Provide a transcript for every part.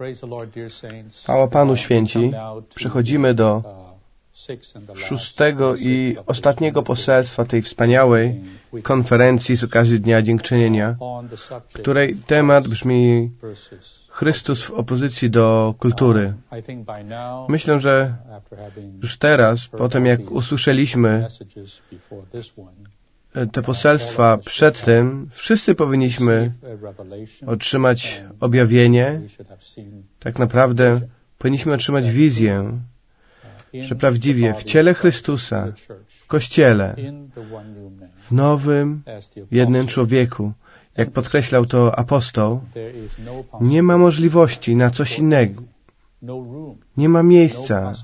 Chwała Panu, święci. Przechodzimy do 6. i ostatniego poselstwa tej wspaniałej konferencji z okazji Dnia Dziękczynienia, której temat brzmi Chrystus w opozycji do kultury. Myślę, że już teraz, po tym jak usłyszeliśmy te poselstwa przed tym, wszyscy powinniśmy otrzymać objawienie. Tak naprawdę powinniśmy otrzymać wizję, że prawdziwie w ciele Chrystusa, w Kościele, w nowym, jednym człowieku, jak podkreślał to apostoł, nie ma możliwości na coś innego. Nie ma miejsca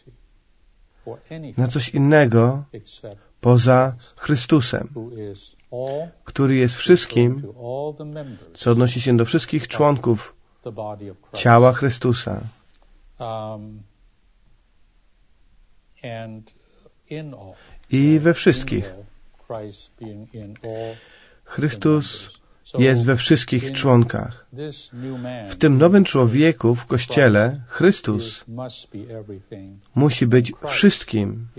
na coś innego poza Chrystusem, który jest wszystkim, co odnosi się do wszystkich członków ciała Chrystusa. I we wszystkich. Chrystus jest we wszystkich członkach. W tym nowym człowieku, w Kościele, Chrystus musi być wszystkim.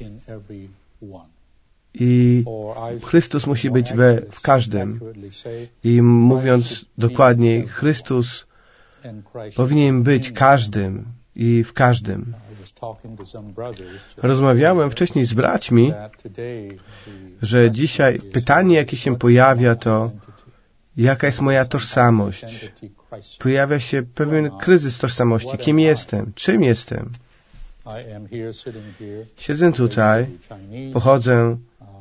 I Chrystus musi być w każdym. I mówiąc dokładniej, Chrystus powinien być każdym i w każdym. Rozmawiałem wcześniej z braćmi, że dzisiaj pytanie, jakie się pojawia, to jaka jest moja tożsamość? Pojawia się pewien kryzys tożsamości. Kim jestem? Czym jestem? Siedzę tutaj, pochodzę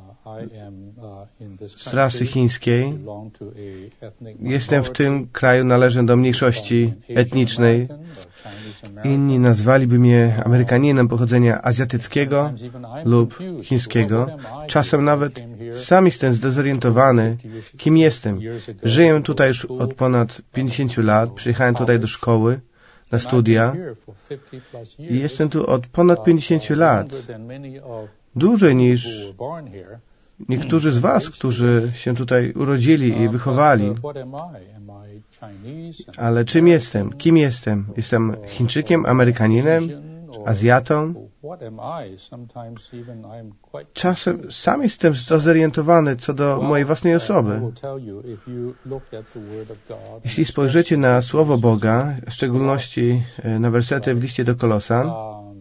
z rasy chińskiej. Jestem w tym kraju, należę do mniejszości etnicznej. Inni nazwaliby mnie Amerykaninem pochodzenia azjatyckiego lub chińskiego. Czasem nawet sam jestem zdezorientowany, kim jestem. Żyję tutaj już od ponad 50 lat. Przyjechałem tutaj do szkoły na studia i jestem tu od ponad 50 lat. Dłużej niż niektórzy z was, którzy się tutaj urodzili i wychowali. Ale czym jestem? Kim jestem? Jestem Chińczykiem, Amerykaninem, Azjatą? Czasem sam jestem zdezorientowany co do mojej własnej osoby. Jeśli spojrzycie na Słowo Boga, w szczególności na wersety w liście do Kolosan,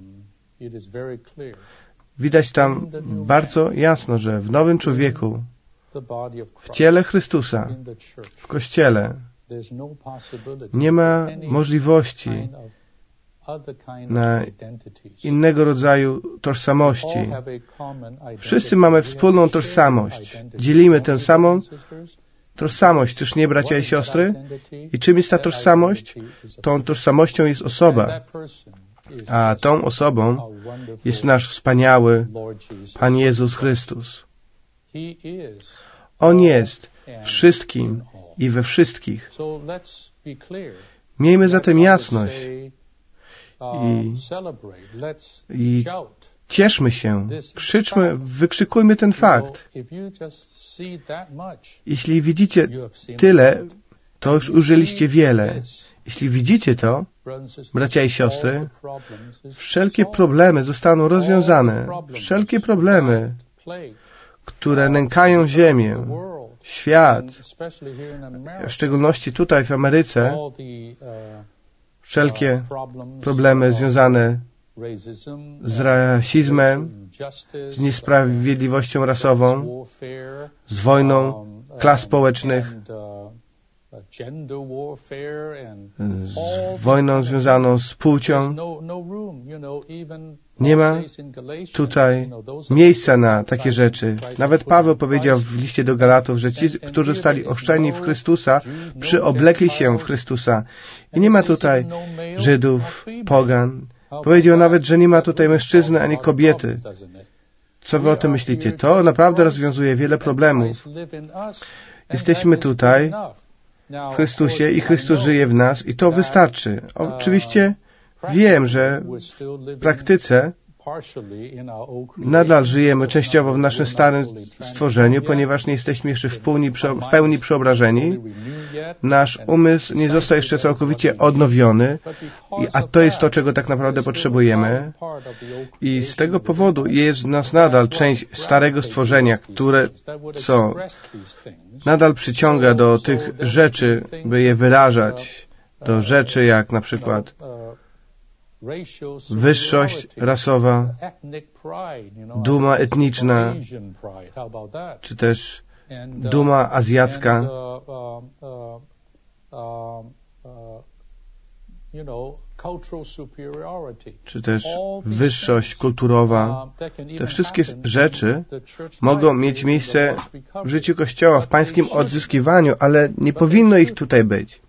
widać tam bardzo jasno, że w nowym człowieku, w ciele Chrystusa, w Kościele, nie ma możliwości na innego rodzaju tożsamości. Wszyscy mamy wspólną tożsamość. Dzielimy tę samą tożsamość. Czyż nie, bracia i siostry? I czym jest ta tożsamość? Tą tożsamością jest osoba. A tą osobą jest nasz wspaniały Pan Jezus Chrystus. On jest wszystkim i we wszystkich. Miejmy zatem jasność i cieszmy się, krzyczmy, wykrzykujmy ten fakt. Jeśli widzicie tyle, to już użyliście wiele. Jeśli widzicie to, bracia i siostry, wszelkie problemy zostaną rozwiązane. Wszelkie problemy, które nękają ziemię, świat, w szczególności tutaj w Ameryce, wszelkie problemy związane z rasizmem, z niesprawiedliwością rasową, z wojną klas społecznych, z wojną związaną z płcią. Nie ma tutaj miejsca na takie rzeczy. Nawet Paweł powiedział w liście do Galatów, że ci, którzy zostali ochrzczeni w Chrystusa, przyoblekli się w Chrystusa. I nie ma tutaj Żydów, pogan. Powiedział nawet, że nie ma tutaj mężczyzny ani kobiety. Co wy o tym myślicie? To naprawdę rozwiązuje wiele problemów. Jesteśmy tutaj w Chrystusie i Chrystus żyje w nas i to wystarczy. Oczywiście wiem, że w praktyce Nadal żyjemy częściowo w naszym starym stworzeniu, ponieważ nie jesteśmy jeszcze w pełni przeobrażeni. Nasz umysł nie został jeszcze całkowicie odnowiony, a to jest to, czego tak naprawdę potrzebujemy. I z tego powodu jest w nas nadal część starego stworzenia, które nadal przyciąga do tych rzeczy, by je wyrażać, do rzeczy jak na przykład wyższość rasowa, duma etniczna, czy też duma azjacka, czy też wyższość kulturowa. Te wszystkie rzeczy mogą mieć miejsce w życiu Kościoła, w pańskim odzyskiwaniu, ale nie powinno ich tutaj być.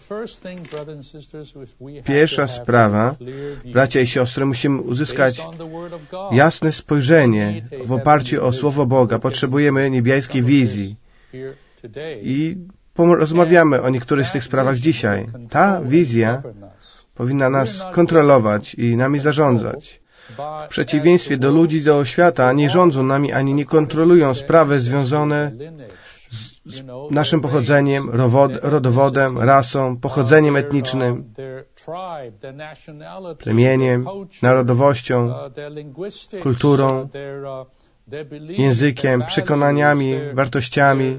Pierwsza sprawa, bracia i siostry, musimy uzyskać jasne spojrzenie w oparciu o Słowo Boga. Potrzebujemy niebiańskiej wizji. I rozmawiamy o niektórych z tych sprawach dzisiaj. Ta wizja powinna nas kontrolować i nami zarządzać. W przeciwieństwie do ludzi, do świata, nie rządzą nami ani nie kontrolują sprawy związane z naszym pochodzeniem, rodowodem, rasą, pochodzeniem etnicznym, plemieniem, narodowością, kulturą, językiem, przekonaniami, wartościami,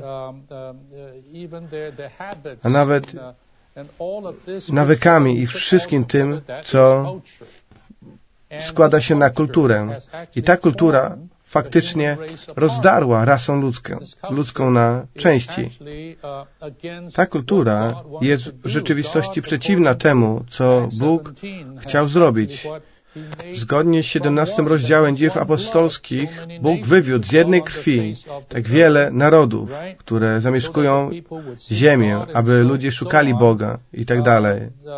a nawet nawykami i wszystkim tym, co składa się na kulturę. I ta kultura faktycznie rozdarła rasę ludzką na części. Ta kultura jest w rzeczywistości przeciwna temu, co Bóg chciał zrobić. Zgodnie z 17 rozdziałem Dziejów Apostolskich Bóg wywiódł z jednej krwi tak wiele narodów, które zamieszkują ziemię, aby ludzie szukali Boga i tak dalej.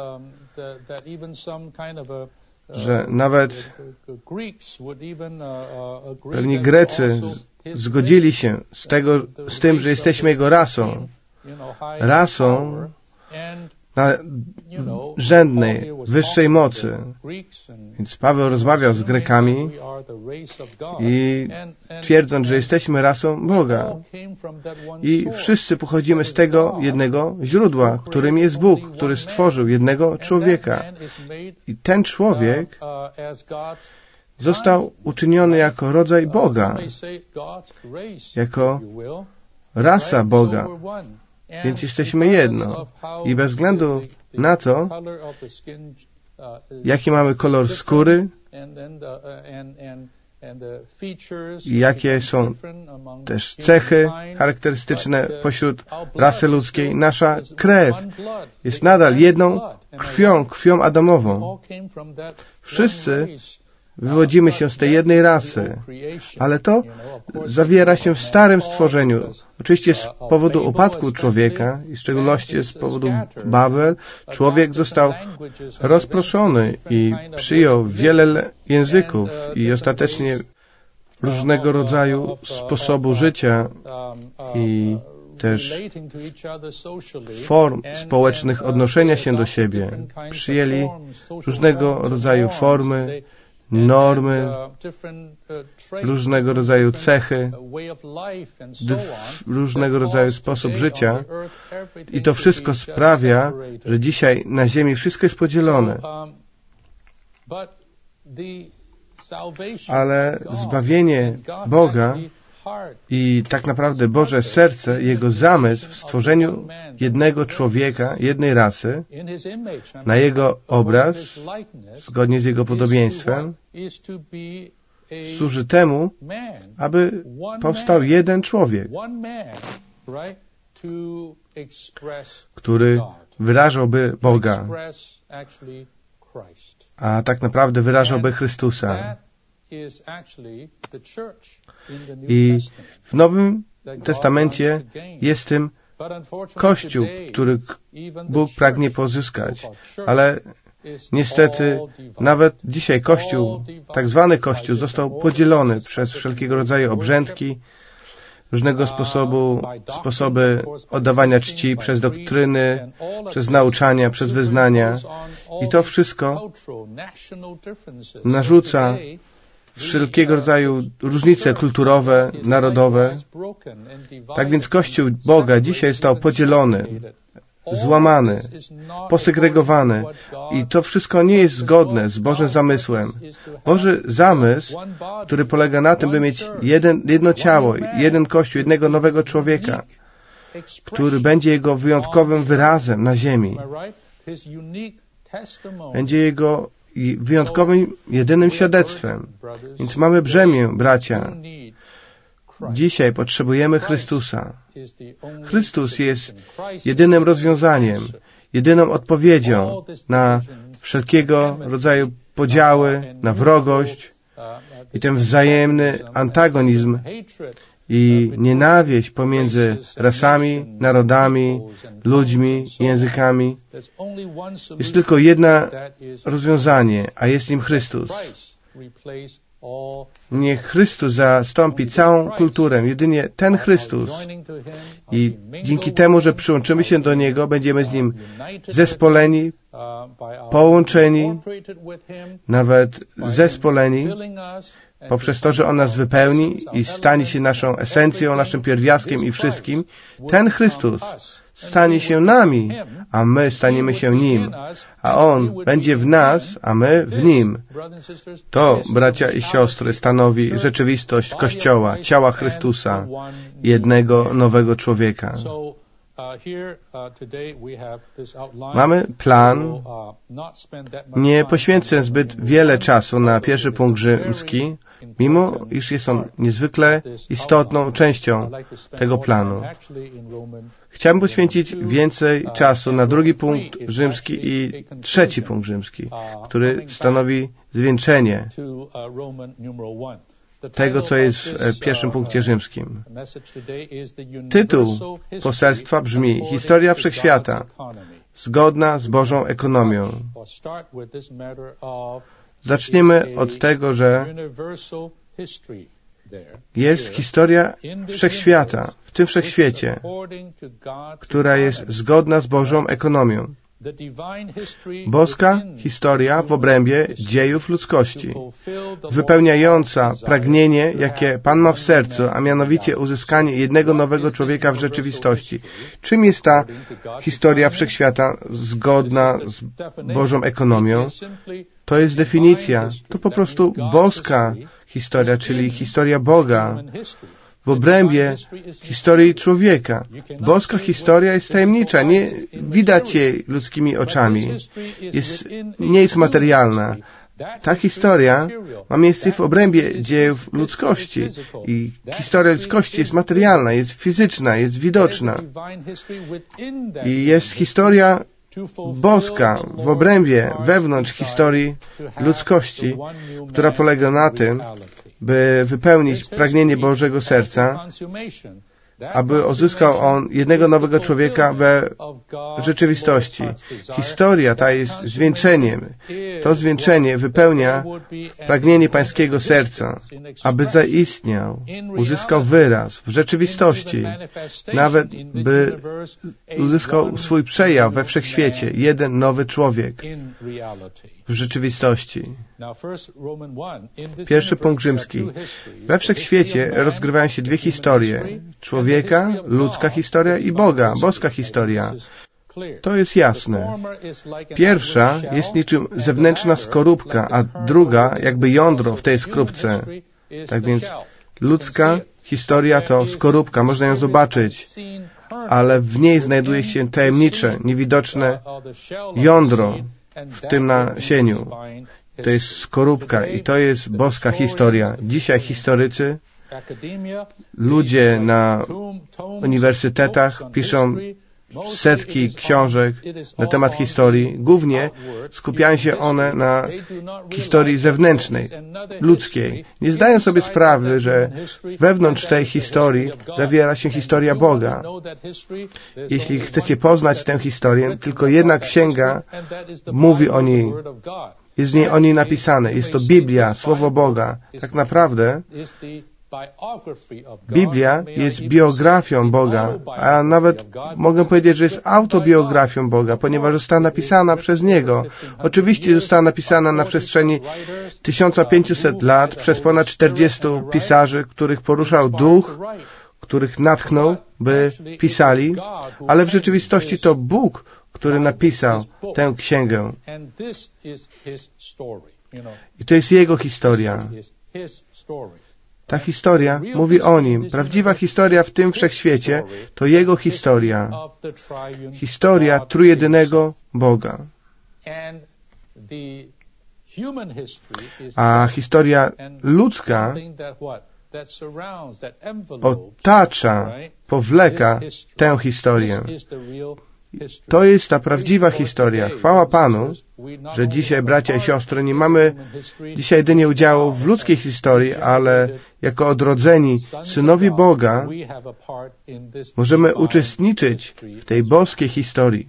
Że nawet pewni Grecy zgodzili się z tym, że jesteśmy Jego rasą rzędnej, wyższej mocy. Więc Paweł rozmawiał z Grekami i twierdząc, że jesteśmy rasą Boga. I wszyscy pochodzimy z tego jednego źródła, którym jest Bóg, który stworzył jednego człowieka. I ten człowiek został uczyniony jako rodzaj Boga, jako rasa Boga. Więc jesteśmy jedno. I bez względu na to, jaki mamy kolor skóry i jakie są też cechy charakterystyczne pośród rasy ludzkiej, nasza krew jest nadal jedną krwią Adamową. Wszyscy wywodzimy się z tej jednej rasy, ale to zawiera się w starym stworzeniu. Oczywiście z powodu upadku człowieka i w szczególności z powodu Babel, człowiek został rozproszony i przyjął wiele języków i ostatecznie różnego rodzaju sposobu życia i też form społecznych odnoszenia się do siebie. Przyjęli różnego rodzaju formy, normy, różnego rodzaju cechy, różnego rodzaju sposób życia i to wszystko sprawia, że dzisiaj na ziemi wszystko jest podzielone. Ale zbawienie Boga i tak naprawdę Boże serce, Jego zamysł w stworzeniu jednego człowieka, jednej rasy, na Jego obraz, zgodnie z Jego podobieństwem, służy temu, aby powstał jeden człowiek, który wyrażałby Boga, a tak naprawdę wyrażałby Chrystusa. I w Nowym Testamencie jest tym Kościół, który Bóg pragnie pozyskać. Ale niestety nawet dzisiaj Kościół, tak zwany Kościół, został podzielony przez wszelkiego rodzaju obrzędki, różnego sposoby oddawania czci przez doktryny, przez nauczania, przez wyznania. I to wszystko narzuca wszelkiego rodzaju różnice kulturowe, narodowe. Tak więc Kościół Boga dzisiaj został podzielony, złamany, posegregowany i to wszystko nie jest zgodne z Bożym zamysłem. Boży zamysł, który polega na tym, by mieć jedno ciało, jeden Kościół, jednego nowego człowieka, który będzie jego wyjątkowym wyrazem na ziemi. Będzie jego wyjątkowym, jedynym świadectwem. Więc mamy brzemię, bracia. Dzisiaj potrzebujemy Chrystusa. Chrystus jest jedynym rozwiązaniem, jedyną odpowiedzią na wszelkiego rodzaju podziały, na wrogość i ten wzajemny antagonizm i nienawiść pomiędzy rasami, narodami, ludźmi, językami. Jest tylko jedno rozwiązanie, a jest nim Chrystus. Niech Chrystus zastąpi całą kulturę, jedynie ten Chrystus. I dzięki temu, że przyłączymy się do Niego, będziemy z Nim zespoleni, połączeni, nawet zespoleni, poprzez to, że On nas wypełni i stanie się naszą esencją, naszym pierwiastkiem i wszystkim. Ten Chrystus stanie się nami, a my staniemy się Nim. A On będzie w nas, a my w Nim. To, bracia i siostry, stanowi rzeczywistość Kościoła, ciała Chrystusa, jednego nowego człowieka. Mamy plan. Nie poświęcę zbyt wiele czasu na pierwszy punkt rzymski, mimo iż jest on niezwykle istotną częścią tego planu. Chciałbym poświęcić więcej czasu na drugi punkt rzymski i trzeci punkt rzymski, który stanowi zwieńczenie tego, co jest w pierwszym punkcie rzymskim. Tytuł poselstwa brzmi Historia Wszechświata, zgodna z Bożą ekonomią. Zaczniemy od tego, że jest historia Wszechświata, w tym Wszechświecie, która jest zgodna z Bożą ekonomią. Boska historia w obrębie dziejów ludzkości, wypełniająca pragnienie, jakie Pan ma w sercu, a mianowicie uzyskanie jednego nowego człowieka w rzeczywistości. Czym jest ta historia Wszechświata zgodna z Bożą ekonomią? To jest definicja. To po prostu boska historia, czyli historia Boga w obrębie historii człowieka. Boska historia jest tajemnicza, nie widać jej ludzkimi oczami. Nie jest materialna. Ta historia ma miejsce w obrębie dziejów ludzkości i historia ludzkości jest materialna, jest fizyczna, jest widoczna. I jest historia boska w obrębie, wewnątrz historii ludzkości, która polega na tym, by wypełnić pragnienie Bożego serca, aby uzyskał on jednego nowego człowieka we rzeczywistości. Historia ta jest zwieńczeniem. To zwieńczenie wypełnia pragnienie Pańskiego serca, aby zaistniał, uzyskał wyraz w rzeczywistości, nawet by uzyskał swój przejaw we wszechświecie, jeden nowy człowiek w rzeczywistości. Pierwszy punkt rzymski. We wszechświecie rozgrywają się dwie historie. Człowieka, ludzka historia i Boga, boska historia. To jest jasne. Pierwsza jest niczym zewnętrzna skorupka, a druga jakby jądro w tej skorupce. Tak więc ludzka historia to skorupka, można ją zobaczyć, ale w niej znajduje się tajemnicze, niewidoczne jądro w tym nasieniu. To jest skorupka i to jest boska historia. Dzisiaj historycy, ludzie na uniwersytetach piszą setki książek na temat historii. Głównie skupiają się one na historii zewnętrznej, ludzkiej. Nie zdają sobie sprawy, że wewnątrz tej historii zawiera się historia Boga. Jeśli chcecie poznać tę historię, tylko jedna księga mówi o niej. Jest w niej o niej napisane. Jest to Biblia, Słowo Boga. Tak naprawdę Biblia jest biografią Boga, a nawet mogę powiedzieć, że jest autobiografią Boga, ponieważ została napisana przez Niego. Oczywiście została napisana na przestrzeni 1500 lat przez ponad 40 pisarzy, których poruszał duch, których natchnął, by pisali, ale w rzeczywistości to Bóg, który napisał tę księgę. I to jest Jego historia. Ta historia mówi o Nim. Prawdziwa historia w tym wszechświecie to Jego historia. Historia trójjedynego Boga. A historia ludzka otacza, powleka tę historię. To jest ta prawdziwa historia. Chwała Panu, że dzisiaj, bracia i siostry, nie mamy dzisiaj jedynie udziału w ludzkiej historii, ale jako odrodzeni synowie Boga możemy uczestniczyć w tej boskiej historii.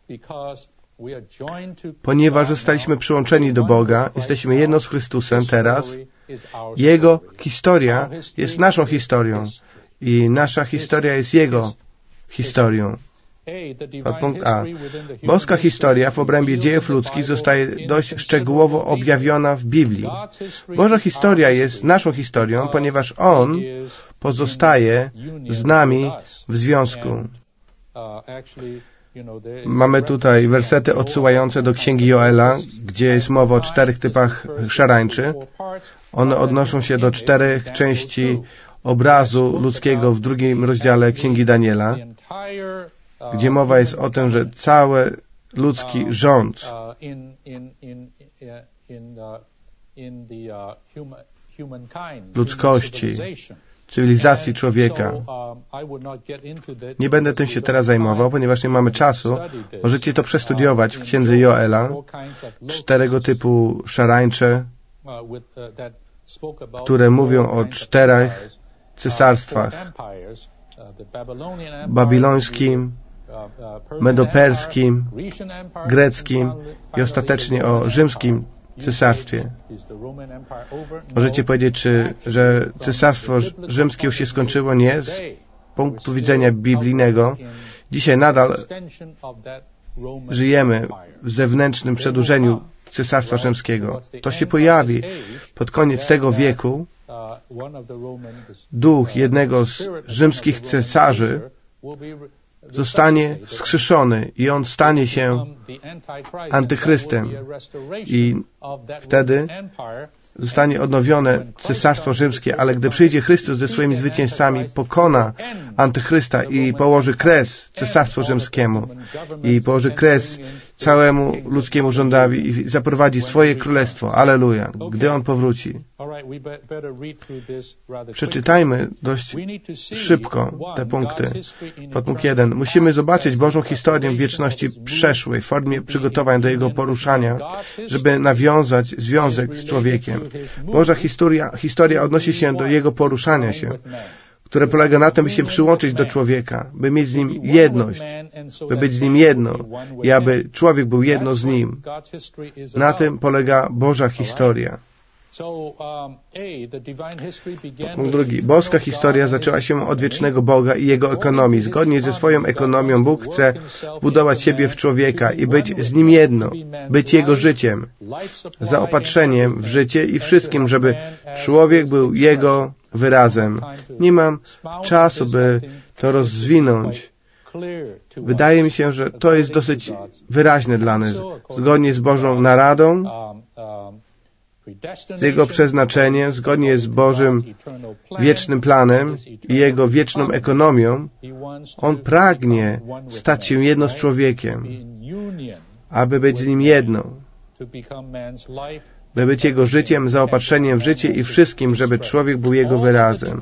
Ponieważ zostaliśmy przyłączeni do Boga, jesteśmy jedno z Chrystusem teraz, Jego historia jest naszą historią i nasza historia jest Jego historią. Podpunkt A. Boska historia w obrębie dziejów ludzkich zostaje dość szczegółowo objawiona w Biblii. Boża historia jest naszą historią, ponieważ On pozostaje z nami w związku. Mamy tutaj wersety odsyłające do Księgi Joela, gdzie jest mowa o 4 typach szarańczy. One odnoszą się do 4 części obrazu ludzkiego w 2 rozdziale Księgi Daniela, gdzie mowa jest o tym, że cały ludzki rząd ludzkości, cywilizacji człowieka. Nie będę tym się teraz zajmował, ponieważ nie mamy czasu. Możecie to przestudiować w Księdze Joela. 4 typu szarańcze, które mówią o 4 cesarstwach. Babilońskim, medoperskim, greckim i ostatecznie o rzymskim cesarstwie. Możecie powiedzieć, że cesarstwo rzymskie już się skończyło? Nie. Z punktu widzenia biblijnego dzisiaj nadal żyjemy w zewnętrznym przedłużeniu cesarstwa rzymskiego. To się pojawi pod koniec tego wieku. Duch jednego z rzymskich cesarzy zostanie wskrzeszony i on stanie się antychrystem. I wtedy zostanie odnowione cesarstwo rzymskie, ale gdy przyjdzie Chrystus ze swoimi zwycięzcami, pokona antychrysta i położy kres cesarstwu rzymskiemu i położy kres całemu ludzkiemu rządowi i zaprowadzi swoje królestwo. Alleluja. Gdy On powróci. Przeczytajmy dość szybko te punkty. Podpunkt 1. Musimy zobaczyć Bożą historię wieczności przeszłej w formie przygotowań do Jego poruszania, żeby nawiązać związek z człowiekiem. Boża historia odnosi się do Jego poruszania się, które polega na tym, by się przyłączyć do człowieka, by mieć z Nim jedność, by być z Nim jedno i aby człowiek był jedno z Nim. Na tym polega Boża historia. Punkt 2. Boska historia zaczęła się od wiecznego Boga i Jego ekonomii. Zgodnie ze swoją ekonomią Bóg chce budować siebie w człowieka i być z Nim jedno, być Jego życiem, zaopatrzeniem w życie i wszystkim, żeby człowiek był Jego wyrazem. Nie mam czasu, by to rozwinąć. Wydaje mi się, że to jest dosyć wyraźne dla nas. Zgodnie z Bożą naradą, z Jego przeznaczeniem, zgodnie z Bożym wiecznym planem i Jego wieczną ekonomią, On pragnie stać się jedno z człowiekiem, aby być z Nim jedno, by być Jego życiem, zaopatrzeniem w życie i wszystkim, żeby człowiek był Jego wyrazem.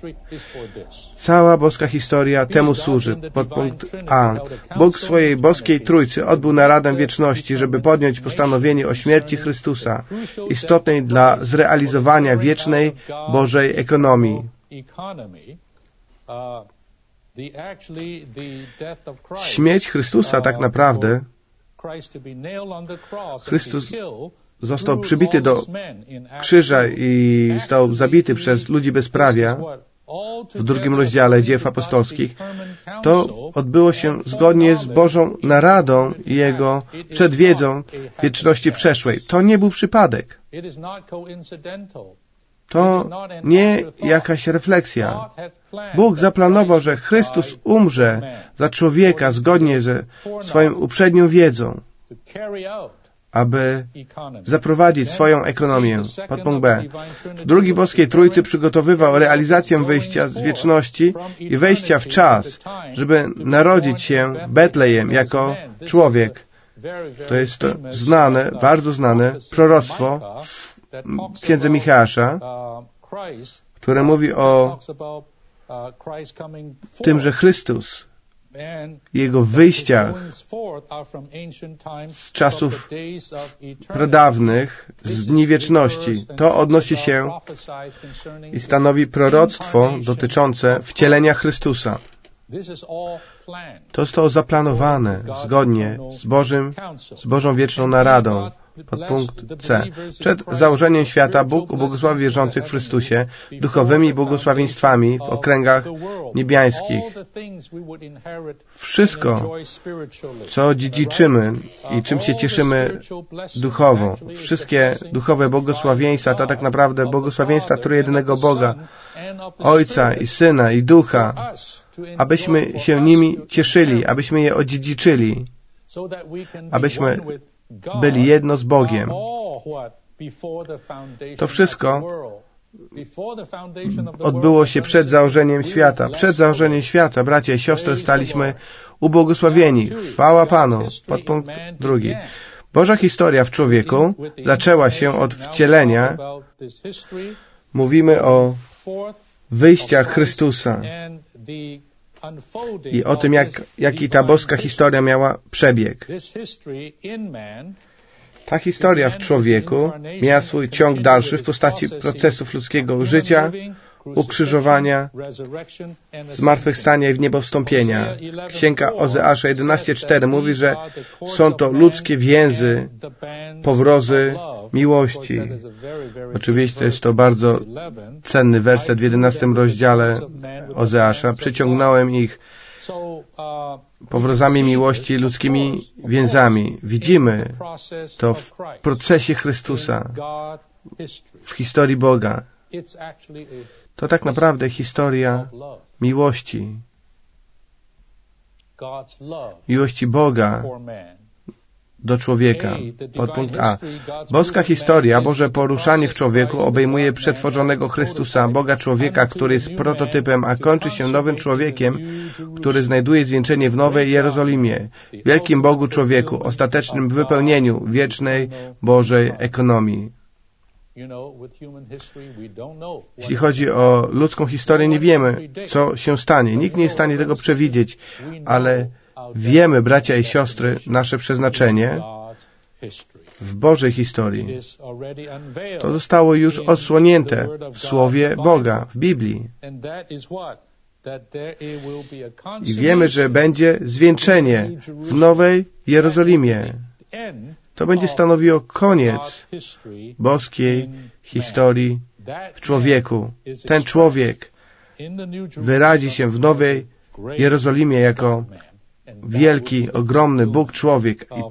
Cała boska historia temu służy. Podpunkt A. Bóg w swojej boskiej Trójcy odbył naradę wieczności, żeby podjąć postanowienie o śmierci Chrystusa, istotnej dla zrealizowania wiecznej Bożej ekonomii. Śmierć Chrystusa tak naprawdę, Chrystus został przybity do krzyża i został zabity przez ludzi bezprawia w 2 rozdziale Dzieł Apostolskich, to odbyło się zgodnie z Bożą naradą i Jego przedwiedzą wieczności przeszłej. To nie był przypadek. To nie jakaś refleksja. Bóg zaplanował, że Chrystus umrze za człowieka zgodnie ze swoją uprzednią wiedzą, aby zaprowadzić swoją ekonomię. Podpunkt B. Drugi boskiej Trójcy przygotowywał realizację wyjścia z wieczności i wejścia w czas, żeby narodzić się w Betlejem jako człowiek. To jest to znane, bardzo znane proroctwo w księdze Micheasza, które mówi o tym, że Chrystus Jego wyjściach z czasów pradawnych, z dni wieczności. To odnosi się i stanowi proroctwo dotyczące wcielenia Chrystusa. To zostało zaplanowane zgodnie z Bożą wieczną naradą. Podpunkt C. Przed założeniem świata Bóg ubłogosławił wierzących w Chrystusie duchowymi błogosławieństwami w okręgach niebiańskich. Wszystko, co dziedziczymy i czym się cieszymy duchowo, wszystkie duchowe błogosławieństwa, to tak naprawdę błogosławieństwa trójjedynego Boga, Ojca i Syna i Ducha, abyśmy się nimi cieszyli, abyśmy je odziedziczyli, abyśmy byli jedno z Bogiem. To wszystko odbyło się przed założeniem świata. Przed założeniem świata, bracia i siostry, staliśmy ubłogosławieni. Chwała Panu. Podpunkt 2. Boża historia w człowieku zaczęła się od wcielenia. Mówimy o wyjściach Chrystusa i o tym, jaki ta boska historia miała przebieg. Ta historia w człowieku miała swój ciąg dalszy w postaci procesów ludzkiego życia, ukrzyżowania, zmartwychwstania i w niebo wstąpienia. Księga Ozeasza 11:4 mówi, że są to ludzkie więzy, powrozy miłości. Oczywiście jest to bardzo cenny werset w 11 rozdziale Ozeasza. Przyciągnąłem ich powrozami miłości, ludzkimi więzami. Widzimy to w procesie Chrystusa, w historii Boga. To tak naprawdę historia miłości. Miłości Boga do człowieka. Podpunkt A. Boska historia, Boże poruszanie w człowieku obejmuje przetworzonego Chrystusa, Boga człowieka, który jest prototypem, a kończy się nowym człowiekiem, który znajduje zwieńczenie w Nowej Jerozolimie, wielkim Bogu człowieku, ostatecznym wypełnieniu wiecznej Bożej ekonomii. Jeśli chodzi o ludzką historię, nie wiemy, co się stanie. Nikt nie jest w stanie tego przewidzieć, ale wiemy, bracia i siostry, nasze przeznaczenie w Bożej historii. To zostało już odsłonięte w Słowie Boga, w Biblii. I wiemy, że będzie zwieńczenie w Nowej Jerozolimie. To będzie stanowiło koniec boskiej historii w człowieku. Ten człowiek wyrazi się w Nowej Jerozolimie jako wielki, ogromny Bóg człowiek i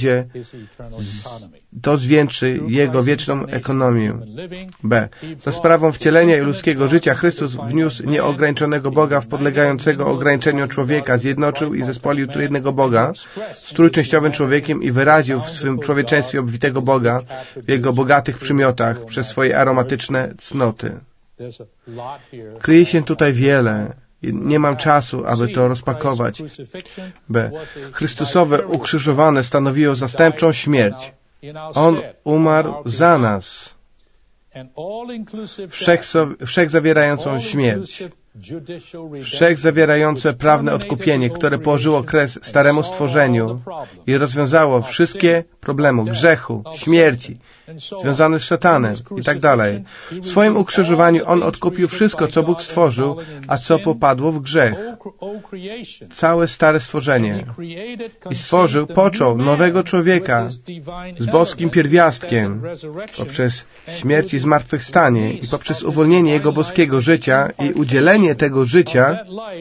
to zwieńczy Jego wieczną ekonomię. B. Za sprawą wcielenia i ludzkiego życia Chrystus wniósł nieograniczonego Boga w podlegającego ograniczeniu człowieka, zjednoczył i zespolił trójjednego Boga z trójczęściowym człowiekiem i wyraził w swym człowieczeństwie obfitego Boga w Jego bogatych przymiotach przez swoje aromatyczne cnoty. Kryje się tutaj wiele. Nie mam czasu, aby to rozpakować. B. Chrystusowe ukrzyżowane stanowiło zastępczą śmierć. On umarł za nas. Wszechzawierającą śmierć. wszechzawierające prawne odkupienie, które położyło kres staremu stworzeniu i rozwiązało wszystkie problemy grzechu, śmierci, związane z szatanem i tak dalej. W swoim ukrzyżowaniu On odkupił wszystko, co Bóg stworzył, a co popadło w grzech. Całe stare stworzenie. I począł nowego człowieka z boskim pierwiastkiem poprzez śmierć i zmartwychwstanie i poprzez uwolnienie Jego boskiego życia i udzielenie tego życia,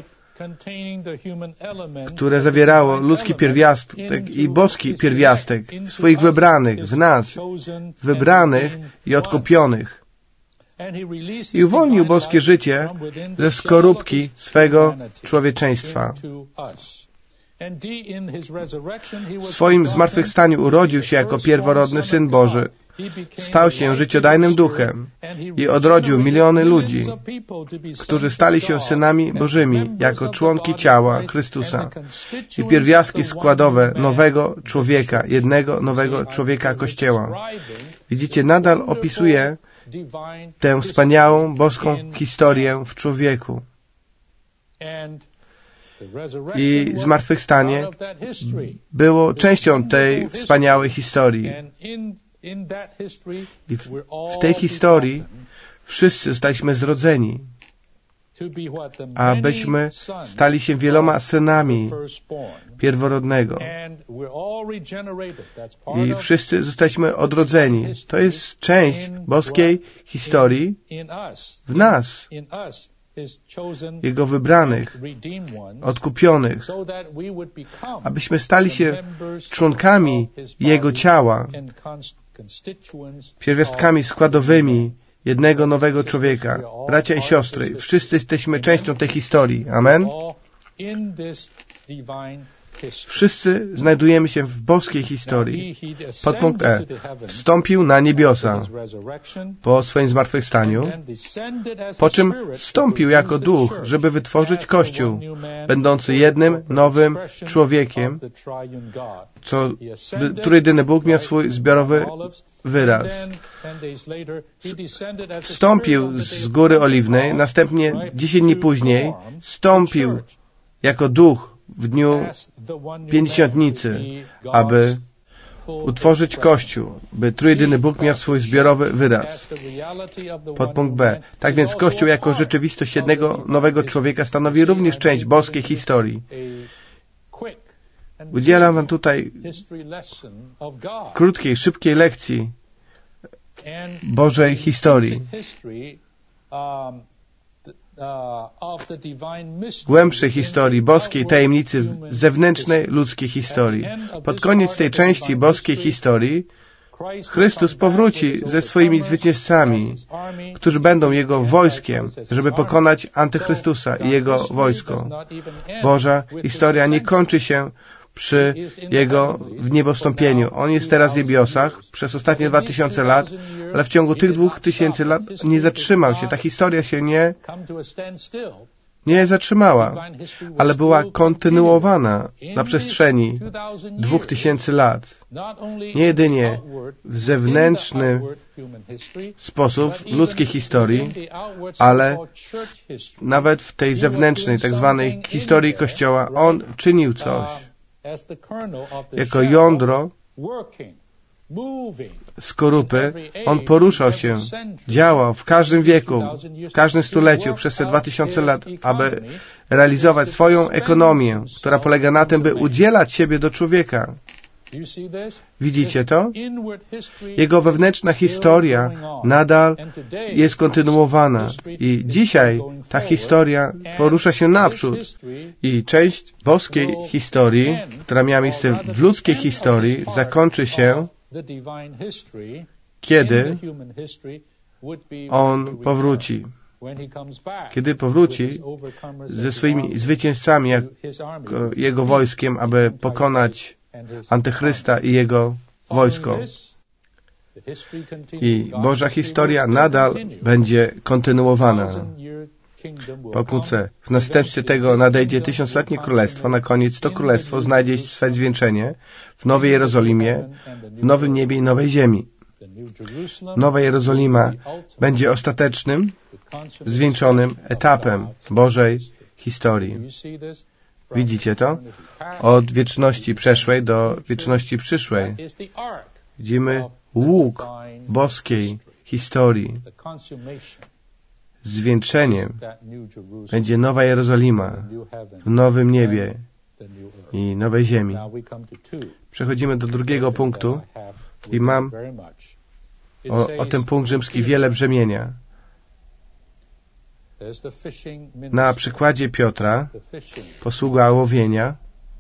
które zawierało ludzki pierwiastek i boski pierwiastek w swoich wybranych, w nas, wybranych i odkupionych. I uwolnił boskie życie ze skorupki swego człowieczeństwa. W swoim zmartwychwstaniu urodził się jako pierworodny Syn Boży. Stał się życiodajnym duchem i odrodził miliony ludzi, którzy stali się synami Bożymi jako członki ciała Chrystusa i pierwiastki składowe nowego człowieka, jednego nowego człowieka Kościoła. Widzicie, nadal opisuje tę wspaniałą boską historię w człowieku. I zmartwychwstanie było częścią tej wspaniałej historii. I w tej historii wszyscy zostaliśmy zrodzeni, abyśmy stali się wieloma synami pierworodnego. I wszyscy zostaliśmy odrodzeni. To jest część boskiej historii w nas, Jego wybranych, odkupionych, abyśmy stali się członkami Jego ciała, pierwiastkami składowymi jednego nowego człowieka. Bracia i siostry, wszyscy jesteśmy częścią tej historii. Amen? Wszyscy znajdujemy się w boskiej historii. Podpunkt E. Wstąpił na niebiosa po swoim zmartwychwstaniu, po czym wstąpił jako duch, żeby wytworzyć Kościół, będący jednym nowym człowiekiem, trójjedyny Bóg miał swój zbiorowy wyraz. Wstąpił z Góry Oliwnej, następnie 10 dni później wstąpił jako duch w dniu Pięćdziesiątnicy, aby utworzyć Kościół, by trójjedyny Bóg miał swój zbiorowy wyraz. Podpunkt B. Tak więc Kościół jako rzeczywistość jednego nowego człowieka stanowi również część boskiej historii. Udzielam wam tutaj krótkiej, szybkiej lekcji Bożej historii. Głębszej historii, boskiej tajemnicy zewnętrznej ludzkiej historii. Pod koniec tej części boskiej historii Chrystus powróci ze swoimi zwycięzcami, którzy będą Jego wojskiem, żeby pokonać Antychrystusa i Jego wojsko. Boża historia nie kończy się przy Jego wniebowstąpieniu. On jest teraz w niebiosach przez ostatnie 2000 lat, ale w ciągu tych 2000 lat nie zatrzymał się. Ta historia się nie zatrzymała, ale była kontynuowana na przestrzeni 2000 lat. Nie jedynie w zewnętrzny sposób ludzkiej historii, ale nawet w tej zewnętrznej, tak zwanej historii Kościoła, On czynił coś. Jako jądro skorupy, On poruszał się, działał w każdym wieku, w każdym stuleciu przez te 2000 lat, aby realizować swoją ekonomię, która polega na tym, by udzielać siebie do człowieka. Widzicie to? Jego wewnętrzna historia nadal jest kontynuowana i dzisiaj ta historia porusza się naprzód i część boskiej historii, która miała miejsce w ludzkiej historii, zakończy się, kiedy On powróci. Kiedy powróci ze swoimi zwycięzcami, jako Jego wojskiem, aby pokonać Antychrysta i jego wojsko. I Boża historia nadal będzie kontynuowana. Podpunkt C. W następstwie tego nadejdzie 1000-letnie królestwo. Na koniec to królestwo znajdzie swe zwieńczenie w Nowej Jerozolimie, w nowym niebie i nowej ziemi. Nowa Jerozolima będzie ostatecznym zwieńczonym etapem Bożej historii. Widzicie to? Od wieczności przeszłej do wieczności przyszłej. Widzimy łuk boskiej historii. Zwieńczeniem będzie Nowa Jerozolima w nowym niebie i nowej ziemi. Przechodzimy do drugiego punktu i mam o ten punkt rzymski wiele brzemienia. Na przykładzie Piotra, posługa łowienia,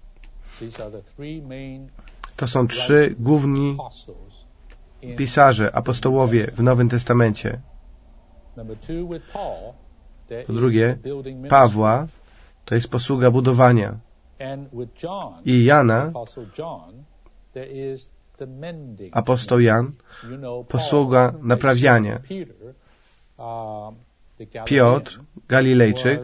to są 3 główni pisarze, apostołowie w Nowym Testamencie. Po drugie, Pawła, to jest posługa budowania. I Jana, apostoł Jan, posługa naprawiania. Piotr, Galilejczyk,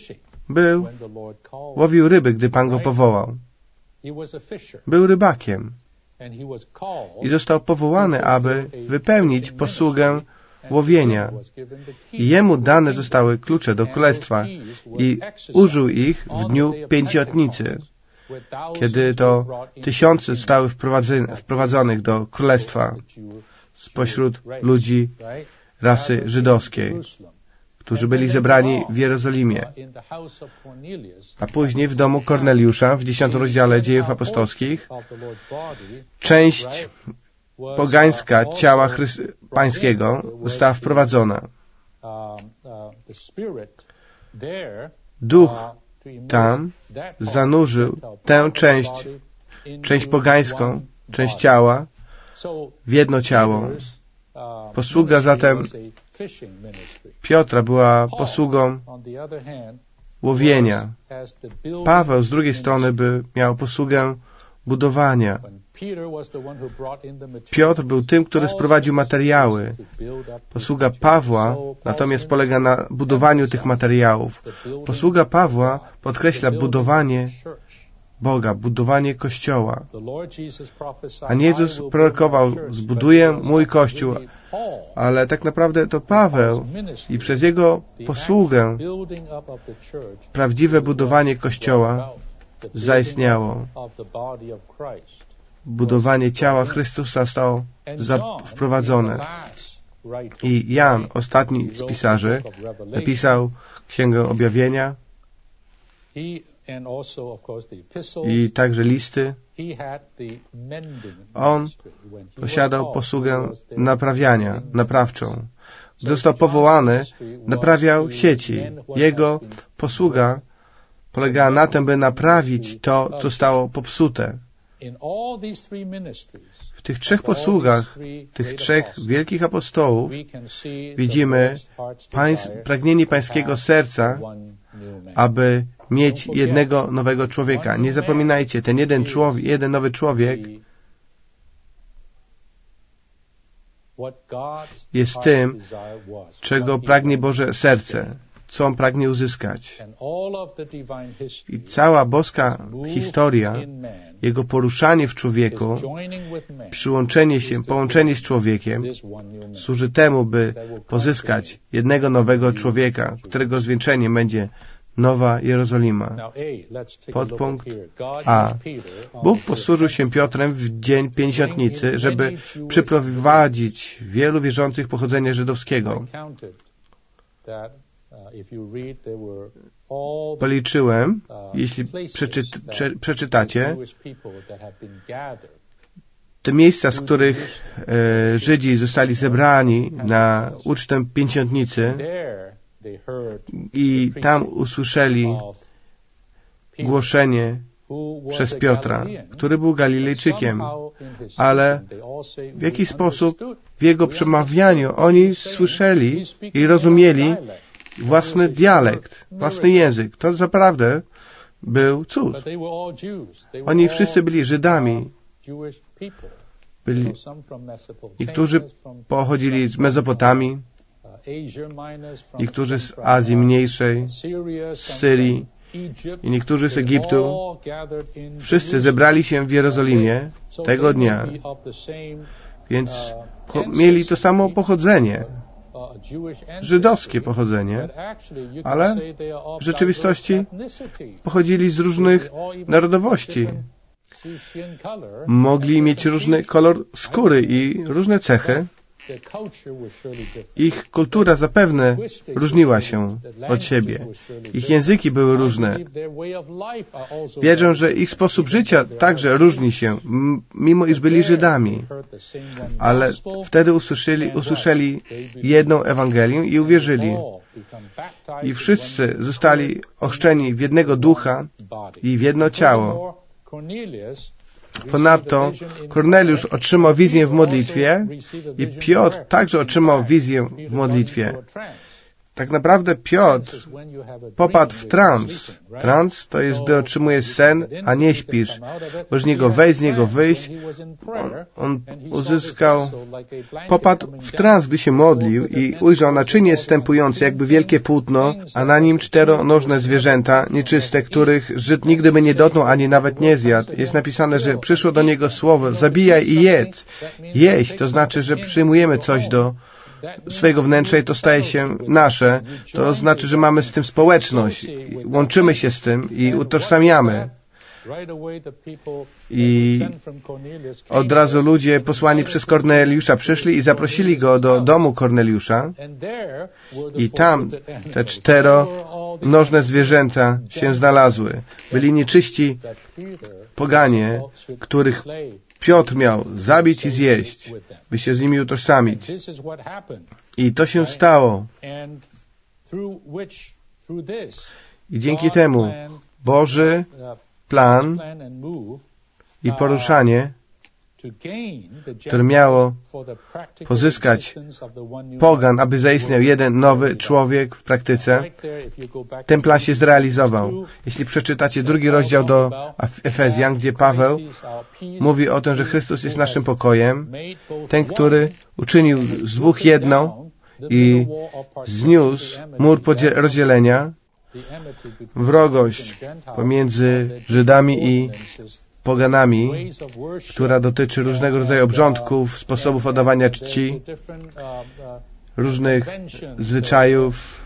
łowił ryby, gdy Pan go powołał. Był rybakiem i został powołany, aby wypełnić posługę łowienia. I jemu dane zostały klucze do królestwa i użył ich w dniu Pięćdziesiątnicy, kiedy to 1000 zostały wprowadzonych do królestwa spośród ludzi rasy żydowskiej, którzy byli zebrani w Jerozolimie. A później w domu Korneliusza w 10 rozdziale Dziejów Apostolskich część pogańska ciała pańskiego została wprowadzona. Duch tam zanurzył tę część pogańską, część ciała w jedno ciało. Posługa zatem Piotra była posługą łowienia. Paweł z drugiej strony miał posługę budowania. Piotr był tym, który sprowadził materiały. Posługa Pawła natomiast polega na budowaniu tych materiałów. Posługa Pawła podkreśla budowanie Boga, budowanie Kościoła. A nie Jezus prorokował, zbuduję mój Kościół, ale tak naprawdę to Paweł i przez jego posługę prawdziwe budowanie Kościoła zaistniało. Budowanie ciała Chrystusa zostało wprowadzone. I Jan, ostatni z pisarzy, napisał Księgę Objawienia i także listy. On posiadał posługę naprawiania, naprawczą. Gdy został powołany, naprawiał sieci. Jego posługa polegała na tym, by naprawić to, co zostało popsute. W tych 3 posługach, tych 3 wielkich apostołów widzimy pragnienie pańskiego serca, aby mieć jednego nowego człowieka. Nie zapominajcie, ten jeden nowy człowiek jest tym, czego pragnie Boże serce, co on pragnie uzyskać. I cała boska historia, jego poruszanie w człowieku, połączenie z człowiekiem służy temu, by pozyskać jednego nowego człowieka, którego zwieńczeniem będzie Nowa Jerozolima. Podpunkt A. Bóg posłużył się Piotrem w dzień Pięćdziesiątnicy, żeby przyprowadzić wielu wierzących pochodzenia żydowskiego. Policzyłem, jeśli przeczytacie, te miejsca, z których Żydzi zostali zebrani na ucztę Pięćdziesiątnicy i tam usłyszeli głoszenie przez Piotra, który był Galilejczykiem, ale w jakiś sposób w jego przemawianiu oni słyszeli i rozumieli własny dialekt, własny język. To naprawdę był cud. Oni wszyscy byli Żydami. Niektórzy pochodzili z Mezopotamii, niektórzy z Azji Mniejszej, z Syrii i niektórzy z Egiptu. Wszyscy zebrali się w Jerozolimie tego dnia, więc mieli to samo pochodzenie. żydowskie pochodzenie, ale w rzeczywistości pochodzili z różnych narodowości. Mogli mieć różny kolor skóry i różne cechy. Ich kultura zapewne różniła się od siebie. Ich języki były różne. Wierzę, że ich sposób życia także różni się, mimo iż byli Żydami. Ale wtedy usłyszeli jedną Ewangelię i uwierzyli. I wszyscy zostali ochrzczeni w jednego ducha i w jedno ciało. Ponadto Korneliusz otrzymał wizję w modlitwie i Piotr także otrzymał wizję w modlitwie. Tak naprawdę Piotr popadł w trans. Trans to jest, gdy otrzymujesz sen, a nie śpisz. Możesz z niego wejść, z niego wyjść. On popadł w trans, gdy się modlił i ujrzał naczynie zstępujące, jakby wielkie płótno, a na nim 4nożne zwierzęta, nieczyste, których Żyd nigdy by nie dotknął, ani nawet nie zjadł. Jest napisane, że przyszło do niego słowo: zabijaj i jedz. Jeść to znaczy, że przyjmujemy coś do swojego wnętrza i to staje się nasze. To znaczy, że mamy z tym społeczność. Łączymy się z tym i utożsamiamy. I od razu ludzie posłani przez Korneliusza przyszli i zaprosili go do domu Korneliusza. I tam te 4nożne zwierzęta się znalazły. Byli nieczyści poganie, których Piotr miał zabić i zjeść, by się z nimi utożsamić. I to się stało. I dzięki temu Boży plan i poruszanie, które miało pozyskać pogan, aby zaistniał jeden nowy człowiek w praktyce, ten plan się zrealizował. Jeśli przeczytacie 2 rozdział do Efezjan, gdzie Paweł mówi o tym, że Chrystus jest naszym pokojem, ten, który uczynił z 2 jedno i zniósł mur rozdzielenia, wrogość pomiędzy Żydami i poganami, która dotyczy różnego rodzaju obrządków, sposobów oddawania czci, różnych zwyczajów.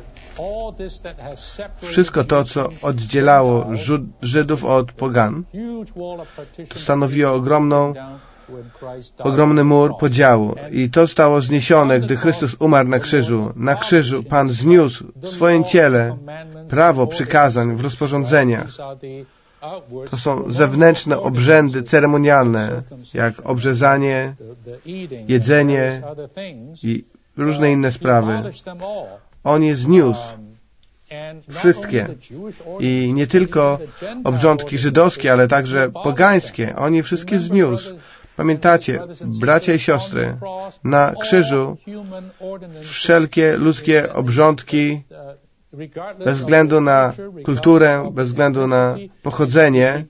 Wszystko to, co oddzielało Żydów od pogan, to stanowiło ogromny mur podziału. I to zostało zniesione, gdy Chrystus umarł na krzyżu. Na krzyżu Pan zniósł w swoim ciele prawo przykazań w rozporządzeniach. To są zewnętrzne obrzędy ceremonialne, jak obrzezanie, jedzenie i różne inne sprawy. On je zniósł. Wszystkie. I nie tylko obrządki żydowskie, ale także pogańskie. On je wszystkie zniósł. Pamiętacie, bracia i siostry, na krzyżu wszelkie ludzkie obrządki, bez względu na kulturę, bez względu na pochodzenie,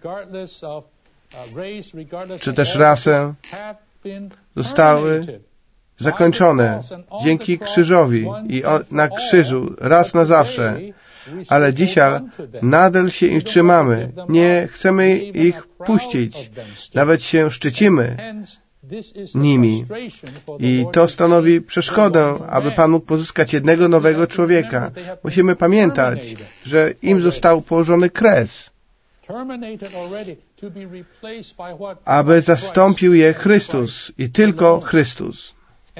czy też rasę, zostały zakończone dzięki krzyżowi i na krzyżu raz na zawsze. Ale dzisiaj nadal się ich trzymamy. Nie chcemy ich puścić. Nawet się szczycimy nimi. I to stanowi przeszkodę, aby Pan mógł pozyskać jednego nowego człowieka. Musimy pamiętać, że im został położony kres, aby zastąpił je Chrystus i tylko Chrystus.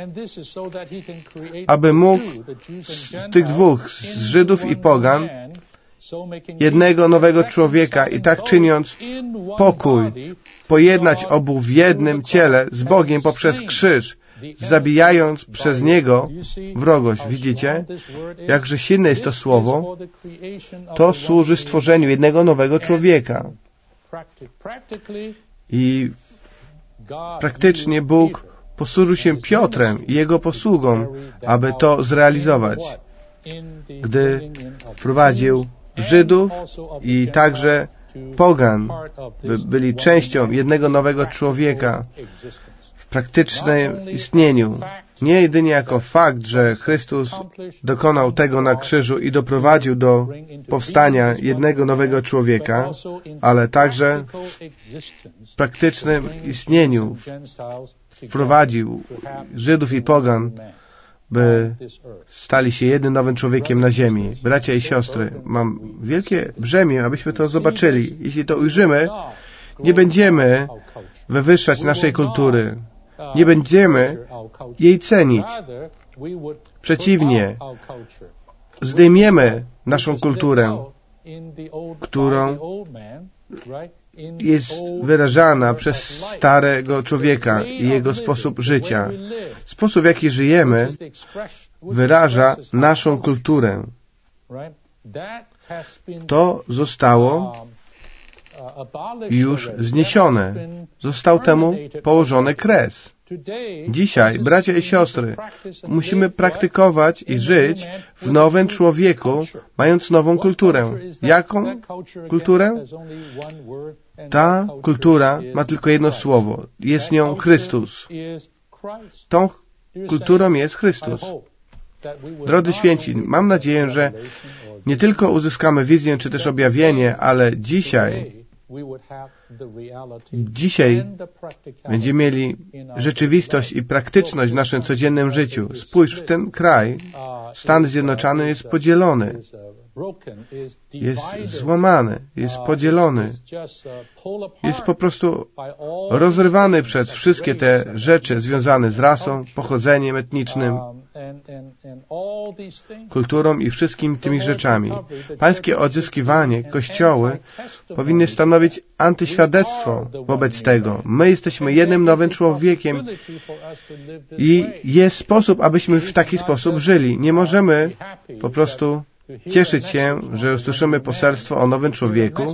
Aby mógł z tych 2, z Żydów i pogan, jednego nowego człowieka i tak czyniąc pokój, pojednać obu w jednym ciele z Bogiem poprzez krzyż, zabijając przez Niego wrogość. Widzicie, jakże silne jest to słowo? To służy stworzeniu jednego nowego człowieka. I praktycznie Bóg posłużył się Piotrem i jego posługą, aby to zrealizować, gdy wprowadził Żydów i także pogan, by byli częścią jednego nowego człowieka w praktycznym istnieniu. Nie jedynie jako fakt, że Chrystus dokonał tego na krzyżu i doprowadził do powstania jednego nowego człowieka, ale także w praktycznym istnieniu wprowadził Żydów i pogan by stali się jednym nowym człowiekiem na ziemi. Bracia i siostry, mam wielkie brzemię, abyśmy to zobaczyli. Jeśli to ujrzymy, nie będziemy wywyższać naszej kultury. Nie będziemy jej cenić. Przeciwnie, zdejmiemy naszą kulturę, którą jest wyrażana przez starego człowieka i jego sposób życia. Sposób, w jaki żyjemy, wyraża naszą kulturę. To zostało już zniesione. Został temu położony kres. Dzisiaj, bracia i siostry, musimy praktykować i żyć w nowym człowieku, mając nową kulturę. Jaką kulturę? Ta kultura ma tylko jedno słowo. Jest nią Chrystus. Tą kulturą jest Chrystus. Drodzy święci, mam nadzieję, że nie tylko uzyskamy wizję czy też objawienie, ale dzisiaj będziemy mieli rzeczywistość i praktyczność w naszym codziennym życiu. Spójrz, w ten kraj Stany Zjednoczone jest podzielony. Jest złamany, jest podzielony. Jest po prostu rozrywany przez wszystkie te rzeczy związane z rasą, pochodzeniem etnicznym, kulturą i wszystkimi tymi rzeczami. Pańskie odzyskiwanie, kościoły powinny stanowić antyświadectwo wobec tego. My jesteśmy jednym nowym człowiekiem i jest sposób, abyśmy w taki sposób żyli. Nie możemy po prostu cieszyć się, że usłyszymy poselstwo o nowym człowieku,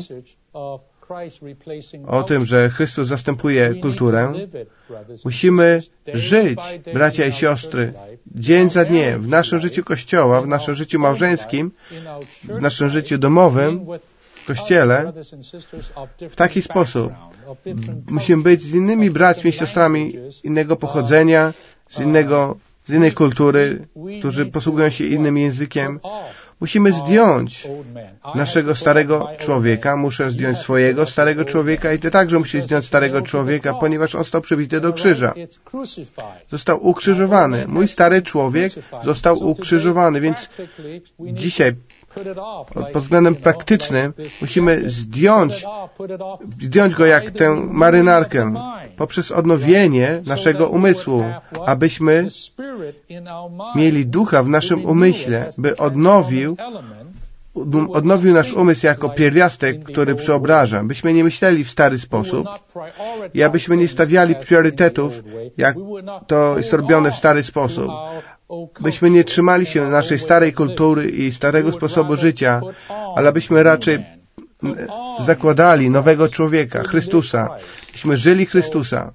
o tym, że Chrystus zastępuje kulturę. Musimy żyć, bracia i siostry, dzień za dniem, w naszym życiu Kościoła, w naszym życiu małżeńskim, w naszym życiu domowym, w Kościele, w taki sposób. Musimy być z innymi braćmi i siostrami innego pochodzenia, z innej kultury, którzy posługują się innym językiem. Musimy zdjąć naszego starego człowieka. Muszę zdjąć swojego starego człowieka i ty także musisz zdjąć starego człowieka, ponieważ on został przybity do krzyża. Został ukrzyżowany. Mój stary człowiek został ukrzyżowany, więc dzisiaj pod względem praktycznym musimy zdjąć go jak tę marynarkę poprzez odnowienie naszego umysłu, abyśmy mieli ducha w naszym umyśle, by odnowił nasz umysł jako pierwiastek, który przeobraża. Byśmy nie myśleli w stary sposób i abyśmy nie stawiali priorytetów, jak to jest robione w stary sposób. Byśmy nie trzymali się naszej starej kultury i starego sposobu życia, ale byśmy raczej zakładali nowego człowieka, Chrystusa. Byśmy żyli Chrystusa.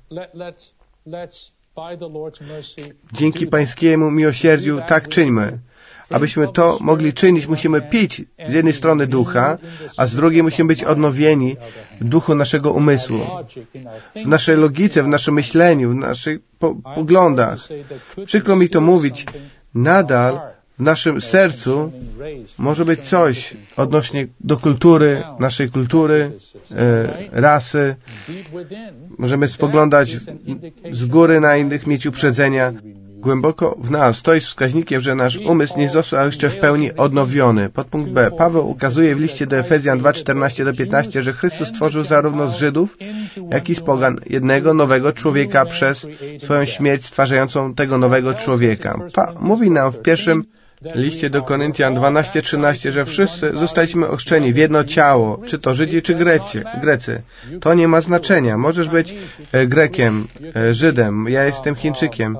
Dzięki Pańskiemu miłosierdziu tak czyńmy. Abyśmy to mogli czynić, musimy pić z jednej strony ducha, a z drugiej musimy być odnowieni w duchu naszego umysłu, w naszej logice, w naszym myśleniu, w naszych poglądach. Przykro mi to mówić, nadal w naszym sercu może być coś odnośnie do kultury, naszej kultury, rasy. Możemy spoglądać z góry na innych, mieć uprzedzenia. Głęboko w nas to jest wskaźnikiem, że nasz umysł nie został jeszcze w pełni odnowiony. Podpunkt B. Paweł ukazuje w liście do Efezjan 2:14-15, że Chrystus stworzył zarówno z Żydów, jak i z pogan jednego nowego człowieka przez swoją śmierć stwarzającą tego nowego człowieka. Mówi nam w pierwszym liście do Koryntian 12:13, że wszyscy zostaliśmy ochrzczeni w jedno ciało, czy to Żydzi, czy Grecy. To nie ma znaczenia. Możesz być Grekiem, Żydem, ja jestem Chińczykiem.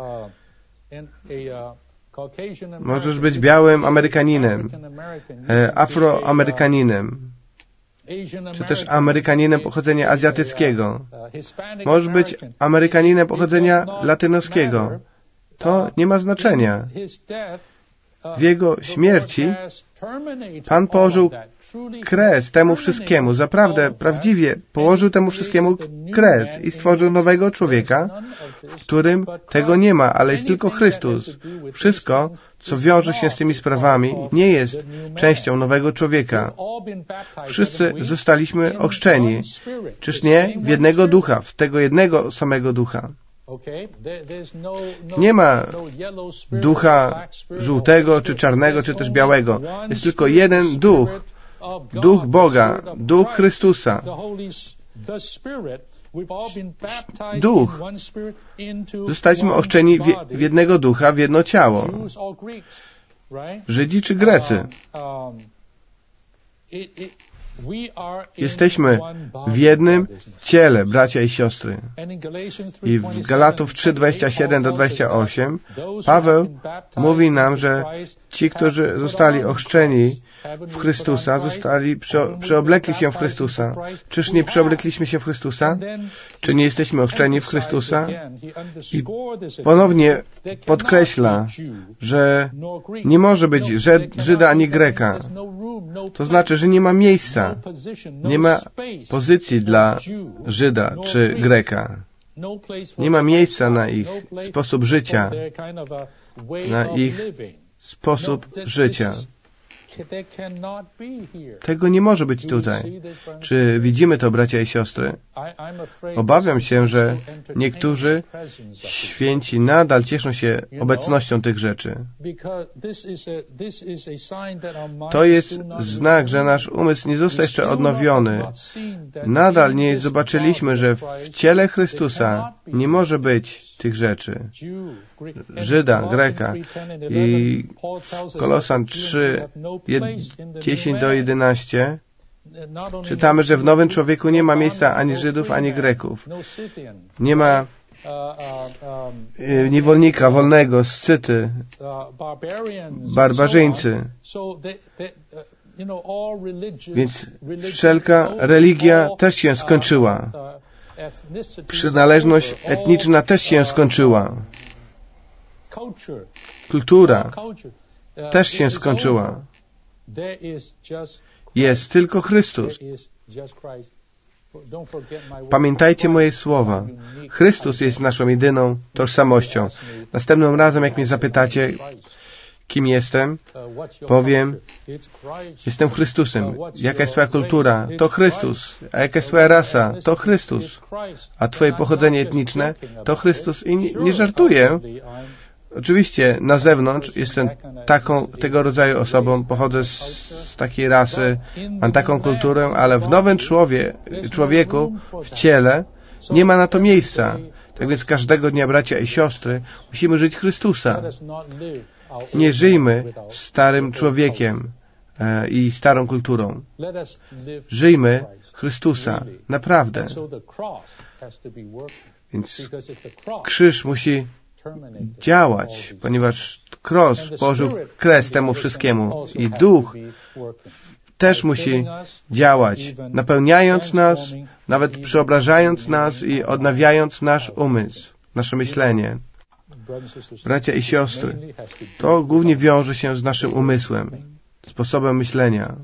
Możesz być białym Amerykaninem, Afroamerykaninem, czy też Amerykaninem pochodzenia azjatyckiego. Możesz być Amerykaninem pochodzenia latynoskiego. To nie ma znaczenia. W Jego śmierci Pan położył kres temu wszystkiemu. Zaprawdę, prawdziwie położył temu wszystkiemu kres i stworzył nowego człowieka, w którym tego nie ma, ale jest tylko Chrystus. Wszystko, co wiąże się z tymi sprawami, nie jest częścią nowego człowieka. Wszyscy zostaliśmy ochrzczeni. Czyż nie? W jednego ducha, w tego jednego samego ducha. Nie ma ducha żółtego, czy czarnego, czy też białego. Jest tylko jeden duch. Duch Boga, Duch Chrystusa. Duch. Zostaliśmy ochrzczeni w jednego ducha, w jedno ciało. Żydzi czy Grecy. Jesteśmy w jednym ciele, bracia i siostry. I w Galatów 3:27-28 Paweł mówi nam, że ci, którzy zostali ochrzczeni w Chrystusa, przeoblekli się w Chrystusa. Czyż nie przeoblekliśmy się w Chrystusa? Czy nie jesteśmy ochrzczeni w Chrystusa? I ponownie podkreśla, że nie może być Żyda ani Greka. To znaczy, że nie ma miejsca, nie ma pozycji dla Żyda czy Greka. Nie ma miejsca na ich sposób życia, na ich sposób życia. Tego nie może być tutaj. Czy widzimy to, bracia i siostry? Obawiam się, że niektórzy święci nadal cieszą się obecnością tych rzeczy. To jest znak, że nasz umysł nie został jeszcze odnowiony. Nadal nie zobaczyliśmy, że w ciele Chrystusa nie może być tych rzeczy. Żyda, Greka. I w Kolosan 3, 10-11 czytamy, że w nowym człowieku nie ma miejsca ani Żydów, ani Greków. Nie ma niewolnika, wolnego, Scyty, barbarzyńcy. Więc wszelka religia też się skończyła. Przynależność etniczna też się skończyła. Kultura też się skończyła. Jest tylko Chrystus. Pamiętajcie moje słowa. Chrystus jest naszą jedyną tożsamością. Następnym razem, jak mnie zapytacie, kim jestem, powiem, jestem Chrystusem. Jaka jest twoja kultura? To Chrystus. A jaka jest twoja rasa? To Chrystus. A twoje pochodzenie etniczne? To Chrystus. I nie żartuję. Oczywiście na zewnątrz jestem tego rodzaju osobą, pochodzę z takiej rasy, mam taką kulturę, ale w nowym człowieku, w ciele, nie ma na to miejsca. Tak więc każdego dnia, bracia i siostry, musimy żyć Chrystusa. Nie żyjmy starym człowiekiem i starą kulturą. Żyjmy Chrystusa. Naprawdę. Więc krzyż musi działać, ponieważ kros położył kres temu wszystkiemu i duch też musi działać, napełniając nas, nawet przeobrażając nas i odnawiając nasz umysł, nasze myślenie. Bracia i siostry, to głównie wiąże się z naszym umysłem, sposobem myślenia.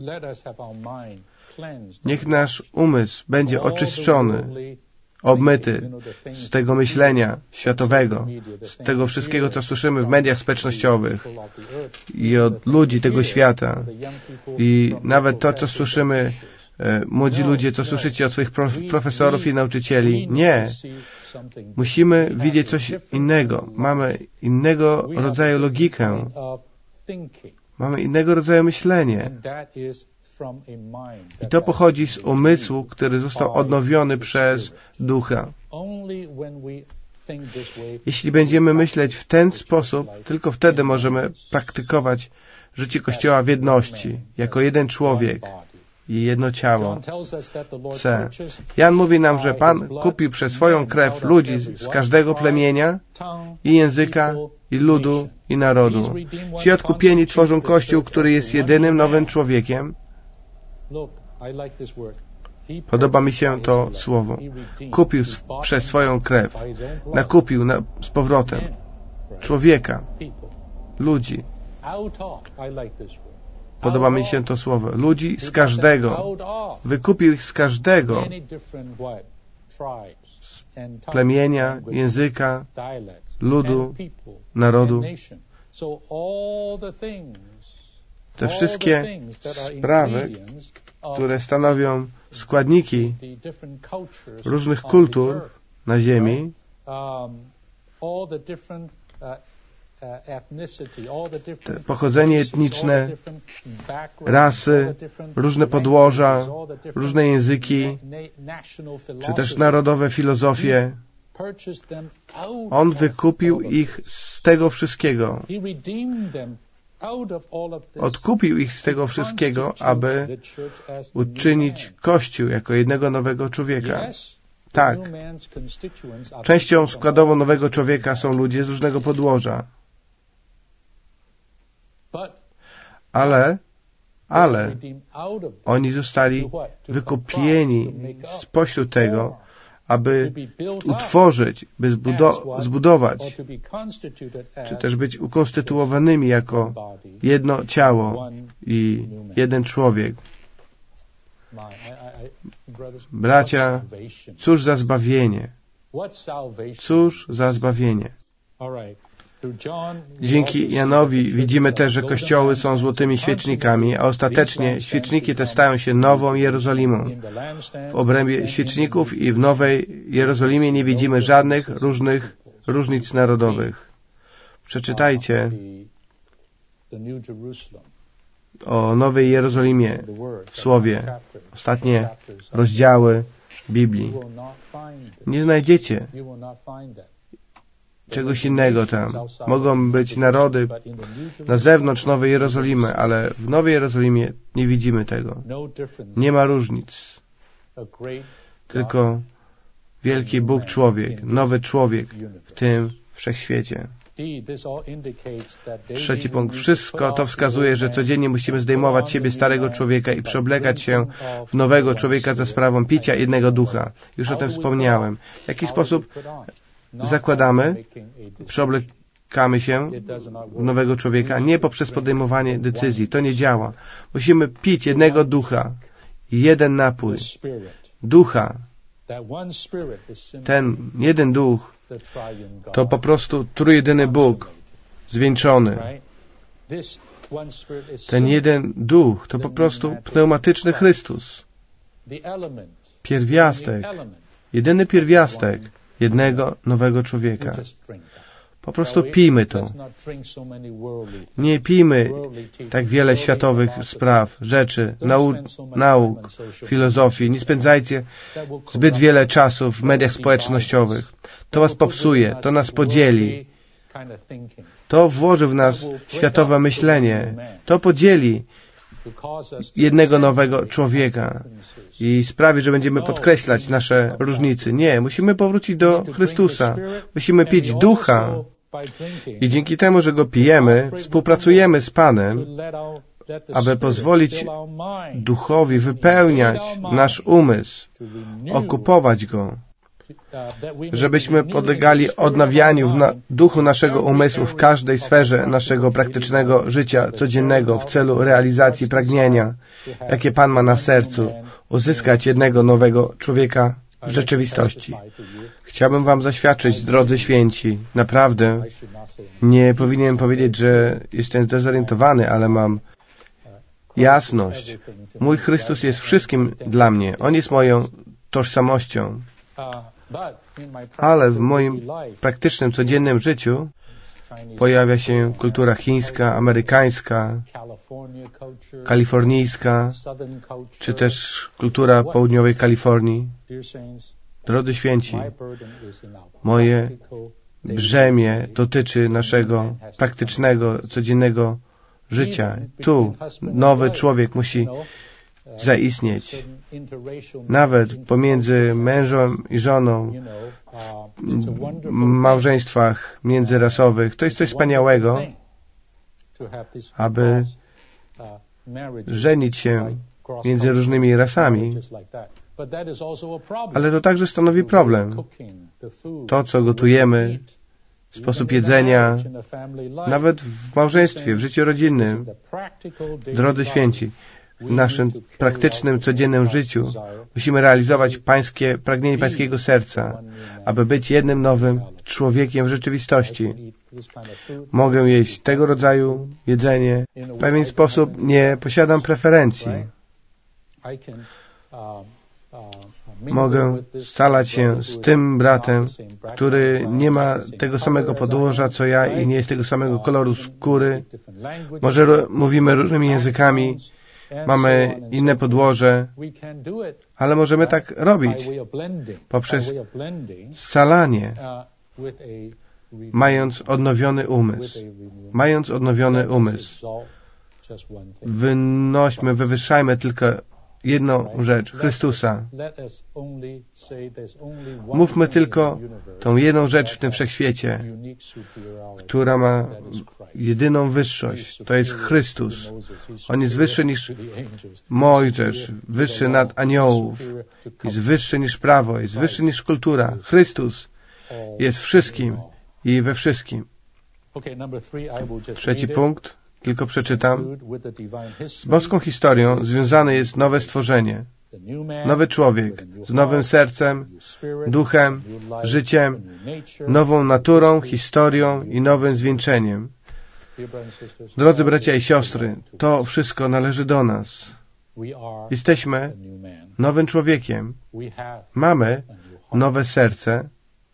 Niech nasz umysł będzie oczyszczony, obmyty z tego myślenia światowego, z tego wszystkiego, co słyszymy w mediach społecznościowych i od ludzi tego świata. I nawet to, co słyszymy, młodzi ludzie, co słyszycie od swoich profesorów i nauczycieli. Nie. Musimy widzieć coś innego. Mamy innego rodzaju logikę. Mamy innego rodzaju myślenie. I to pochodzi z umysłu, który został odnowiony przez Ducha. Jeśli będziemy myśleć w ten sposób, tylko wtedy możemy praktykować życie Kościoła w jedności, jako jeden człowiek i jedno ciało. C. Jan mówi nam, że Pan kupił przez swoją krew ludzi z każdego plemienia i języka, i ludu, i narodu. Ci odkupieni tworzą Kościół, który jest jedynym nowym człowiekiem. Podoba mi się to słowo. Kupił przez swoją krew. Nakupił z powrotem człowieka, ludzi. Podoba mi się to słowo. Ludzi z każdego. Wykupił ich z każdego. Z plemienia, języka, ludu, narodu. Te wszystkie sprawy, które stanowią składniki różnych kultur na ziemi, pochodzenie etniczne, rasy, różne podłoża, różne języki, czy też narodowe filozofie. On wykupił ich z tego wszystkiego. Odkupił ich z tego wszystkiego, aby uczynić Kościół jako jednego nowego człowieka. Tak. Częścią składową nowego człowieka są ludzie z różnego podłoża. Ale oni zostali wykupieni spośród tego, aby utworzyć, by zbudować, czy też być ukonstytuowanymi jako jedno ciało i jeden człowiek. Bracia, cóż za zbawienie? Cóż za zbawienie? Dzięki Janowi widzimy też, że kościoły są złotymi świecznikami, a ostatecznie świeczniki te stają się nową Jerozolimą. W obrębie świeczników i w Nowej Jerozolimie nie widzimy żadnych różnic narodowych. Przeczytajcie o Nowej Jerozolimie w Słowie, ostatnie rozdziały Biblii. Nie znajdziecie czegoś innego tam. Mogą być narody na zewnątrz Nowej Jerozolimy, ale w Nowej Jerozolimie nie widzimy tego. Nie ma różnic. Tylko wielki Bóg człowiek, nowy człowiek w tym wszechświecie. Trzeci punkt. Wszystko to wskazuje, że codziennie musimy zdejmować siebie starego człowieka i przeoblekać się w nowego człowieka za sprawą picia jednego ducha. Już o tym wspomniałem. W jaki sposób zakładamy, przeoblekamy się w nowego człowieka? Nie poprzez podejmowanie decyzji. To nie działa. Musimy pić jednego ducha i jeden napój. Ducha. Ten jeden duch to po prostu trójjedyny Bóg zwieńczony. Ten jeden duch to po prostu pneumatyczny Chrystus. Pierwiastek. Jedyny pierwiastek jednego nowego człowieka. Po prostu pijmy to. Nie pijmy tak wiele światowych spraw, rzeczy, nauk, filozofii. Nie spędzajcie zbyt wiele czasu w mediach społecznościowych. To was popsuje, to nas podzieli. To włoży w nas światowe myślenie. To podzieli jednego nowego człowieka i sprawi, że będziemy podkreślać nasze różnice. Nie, musimy powrócić do Chrystusa. Musimy pić ducha i dzięki temu, że go pijemy, współpracujemy z Panem, aby pozwolić duchowi wypełniać nasz umysł, okupować go, żebyśmy podlegali odnawianiu w duchu naszego umysłu w każdej sferze naszego praktycznego życia codziennego w celu realizacji pragnienia, jakie Pan ma na sercu, uzyskać jednego nowego człowieka w rzeczywistości. Chciałbym wam zaświadczyć, drodzy święci, naprawdę nie powinienem powiedzieć, że jestem zdezorientowany, ale mam jasność. Mój Chrystus jest wszystkim dla mnie. On jest moją tożsamością. Ale w moim praktycznym, codziennym życiu pojawia się kultura chińska, amerykańska, kalifornijska, czy też kultura południowej Kalifornii. Drodzy święci, moje brzemię dotyczy naszego praktycznego, codziennego życia. Tu nowy człowiek musi zaistnieć. Nawet pomiędzy mężem i żoną, w małżeństwach międzyrasowych. To jest coś wspaniałego, aby żenić się między różnymi rasami. Ale to także stanowi problem. To, co gotujemy, sposób jedzenia, nawet w małżeństwie, w życiu rodzinnym. Drodzy święci, w naszym praktycznym, codziennym życiu musimy realizować pragnienie Pańskiego serca, aby być jednym nowym człowiekiem w rzeczywistości. Mogę jeść tego rodzaju jedzenie. W pewien sposób nie posiadam preferencji. mogę scalać się z tym bratem, który nie ma tego samego podłoża co ja i nie jest tego samego koloru skóry. Może mówimy różnymi językami, mamy inne podłoże, ale możemy tak robić poprzez scalanie, mając odnowiony umysł. Mając odnowiony umysł. Wywyższajmy tylko jedną rzecz, Chrystusa. Mówmy tylko tą jedną rzecz w tym wszechświecie, która ma jedyną wyższość. To jest Chrystus. On jest wyższy niż Mojżesz, wyższy nad aniołów, jest wyższy niż prawo, jest wyższy niż kultura. Chrystus jest wszystkim i we wszystkim. Trzeci punkt. Tylko przeczytam. Z boską historią związane jest nowe stworzenie, nowy człowiek z nowym sercem, duchem, życiem, nową naturą, historią i nowym zwieńczeniem. Drodzy bracia i siostry, to wszystko należy do nas. Jesteśmy nowym człowiekiem. Mamy nowe serce,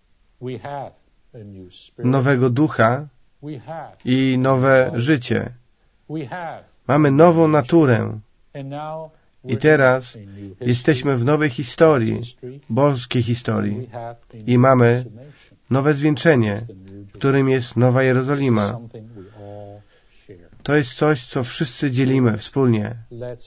nowego ducha i nowe życie. Mamy nową naturę. I teraz jesteśmy w nowej historii, boskiej historii. I mamy nowe zwieńczenie, którym jest Nowa Jerozolima. To jest coś, co wszyscy dzielimy wspólnie.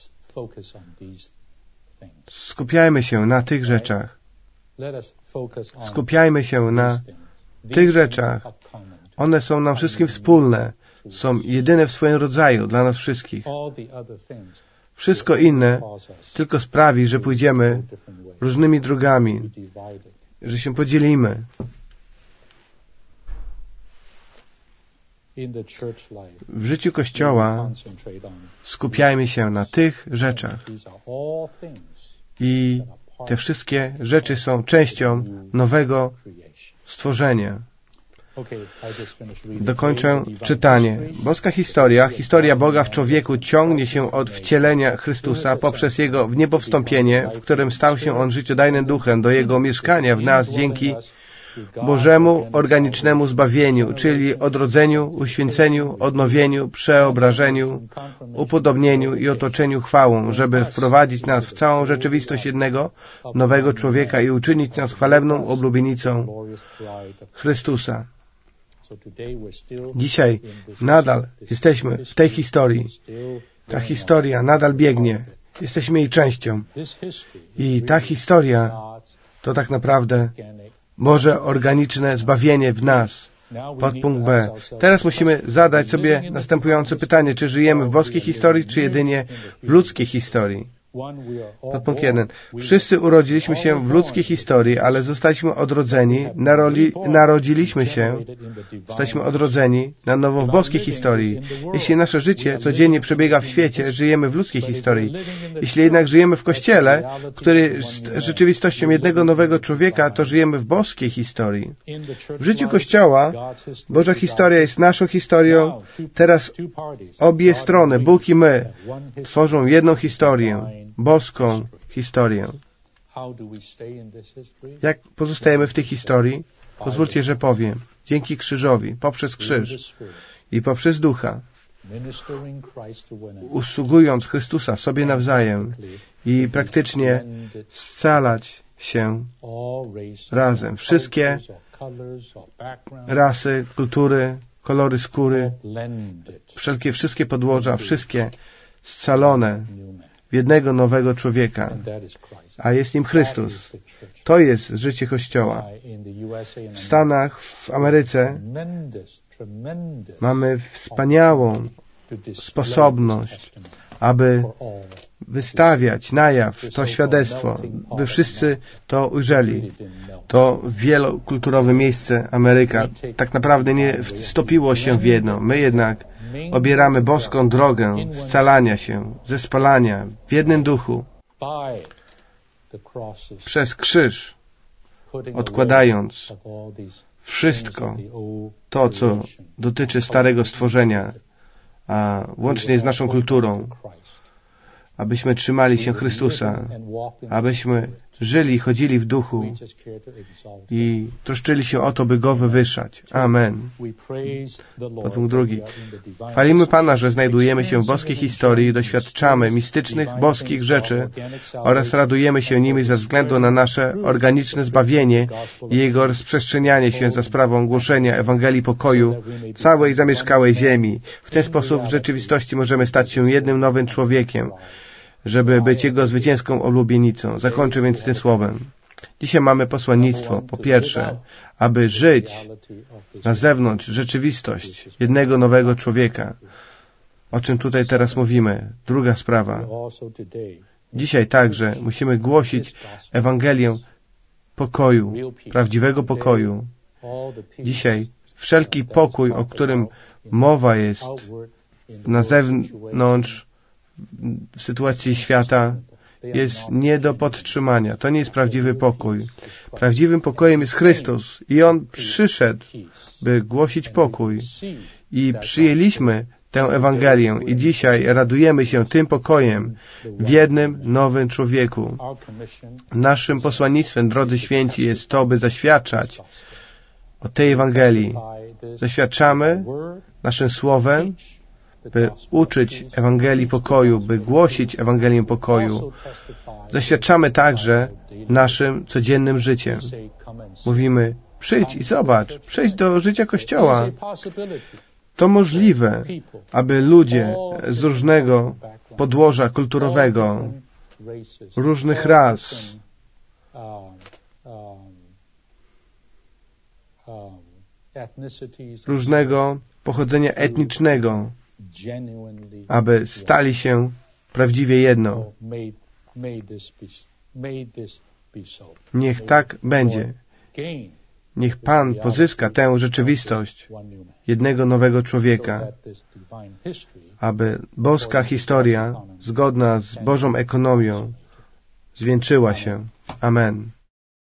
Skupiajmy się na tych rzeczach. Skupiajmy się na tych rzeczach. One są nam wszystkim wspólne. Są jedyne w swoim rodzaju dla nas wszystkich. Wszystko inne tylko sprawi, że pójdziemy różnymi drogami, że się podzielimy. W życiu Kościoła skupiajmy się na tych rzeczach. I te wszystkie rzeczy są częścią nowego stworzenia. Dokończę czytanie. Boska historia, historia Boga w człowieku ciągnie się od wcielenia Chrystusa poprzez Jego wniebowstąpienie, w którym stał się On życiodajnym duchem, do Jego mieszkania w nas dzięki Bożemu organicznemu zbawieniu, czyli odrodzeniu, uświęceniu, odnowieniu, przeobrażeniu, upodobnieniu i otoczeniu chwałą, żeby wprowadzić nas w całą rzeczywistość jednego, nowego człowieka i uczynić nas chwalebną oblubienicą Chrystusa. Dzisiaj nadal jesteśmy w tej historii. Ta historia nadal biegnie. Jesteśmy jej częścią. I ta historia to tak naprawdę Boże organiczne zbawienie w nas. Podpunkt B. Teraz musimy zadać sobie następujące pytanie. Czy żyjemy w boskiej historii, czy jedynie w ludzkiej historii? Podpunkt 1. Wszyscy urodziliśmy się w ludzkiej historii, ale zostaliśmy odrodzeni, narodziliśmy się, zostaliśmy odrodzeni na nowo w boskiej historii. Jeśli nasze życie codziennie przebiega w świecie, żyjemy w ludzkiej historii. Jeśli jednak żyjemy w Kościele, który jest rzeczywistością jednego nowego człowieka, to żyjemy w boskiej historii. W życiu Kościoła Boża historia jest naszą historią. Teraz obie strony, Bóg i my, tworzą jedną historię. Boską historię. Jak pozostajemy w tej historii? Pozwólcie, że powiem. Dzięki krzyżowi, poprzez krzyż i poprzez ducha, usługując Chrystusa sobie nawzajem i praktycznie scalać się razem. Wszystkie rasy, kultury, kolory skóry, wszystkie podłoża, wszystkie scalone w jednego nowego człowieka, a jest nim Chrystus. To jest życie Kościoła. W Stanach, w Ameryce mamy wspaniałą sposobność, aby wystawiać na jaw to świadectwo, by wszyscy to ujrzeli. To wielokulturowe miejsce Ameryka tak naprawdę nie stopiło się w jedno. My jednak obieramy boską drogę scalania się, zespalania w jednym duchu przez krzyż, odkładając wszystko to, co dotyczy starego stworzenia, a łącznie z naszą kulturą, abyśmy trzymali się Chrystusa, abyśmy żyli i chodzili w duchu i troszczyli się o to, by Go wywyższać. Amen. Punkt drugi. Chwalimy Pana, że znajdujemy się w boskiej historii i doświadczamy mistycznych, boskich rzeczy oraz radujemy się nimi ze względu na nasze organiczne zbawienie i jego rozprzestrzenianie się za sprawą głoszenia Ewangelii pokoju całej zamieszkałej ziemi. W ten sposób w rzeczywistości możemy stać się jednym nowym człowiekiem, żeby być Jego zwycięską ulubienicą. Zakończę więc tym słowem. Dzisiaj mamy posłannictwo, po pierwsze, aby żyć na zewnątrz rzeczywistość jednego nowego człowieka, o czym tutaj teraz mówimy. Druga sprawa. Dzisiaj także musimy głosić Ewangelię pokoju, prawdziwego pokoju. Dzisiaj wszelki pokój, o którym mowa jest na zewnątrz, w sytuacji świata, jest nie do podtrzymania. To nie jest prawdziwy pokój. Prawdziwym pokojem jest Chrystus i On przyszedł, by głosić pokój. I przyjęliśmy tę Ewangelię i dzisiaj radujemy się tym pokojem w jednym nowym człowieku. Naszym posłannictwem, drodzy święci, jest to, by zaświadczać o tej Ewangelii. Zaświadczamy naszym słowem, by uczyć Ewangelii pokoju, by głosić Ewangelię pokoju. Zaświadczamy także naszym codziennym życiem. Mówimy, przyjdź i zobacz, przyjdź do życia Kościoła. To możliwe, aby ludzie z różnego podłoża kulturowego, różnych ras, różnego pochodzenia etnicznego, aby stali się prawdziwie jedno. Niech tak będzie. Niech Pan pozyska tę rzeczywistość jednego nowego człowieka, aby boska historia, zgodna z Bożą ekonomią, zwieńczyła się. Amen.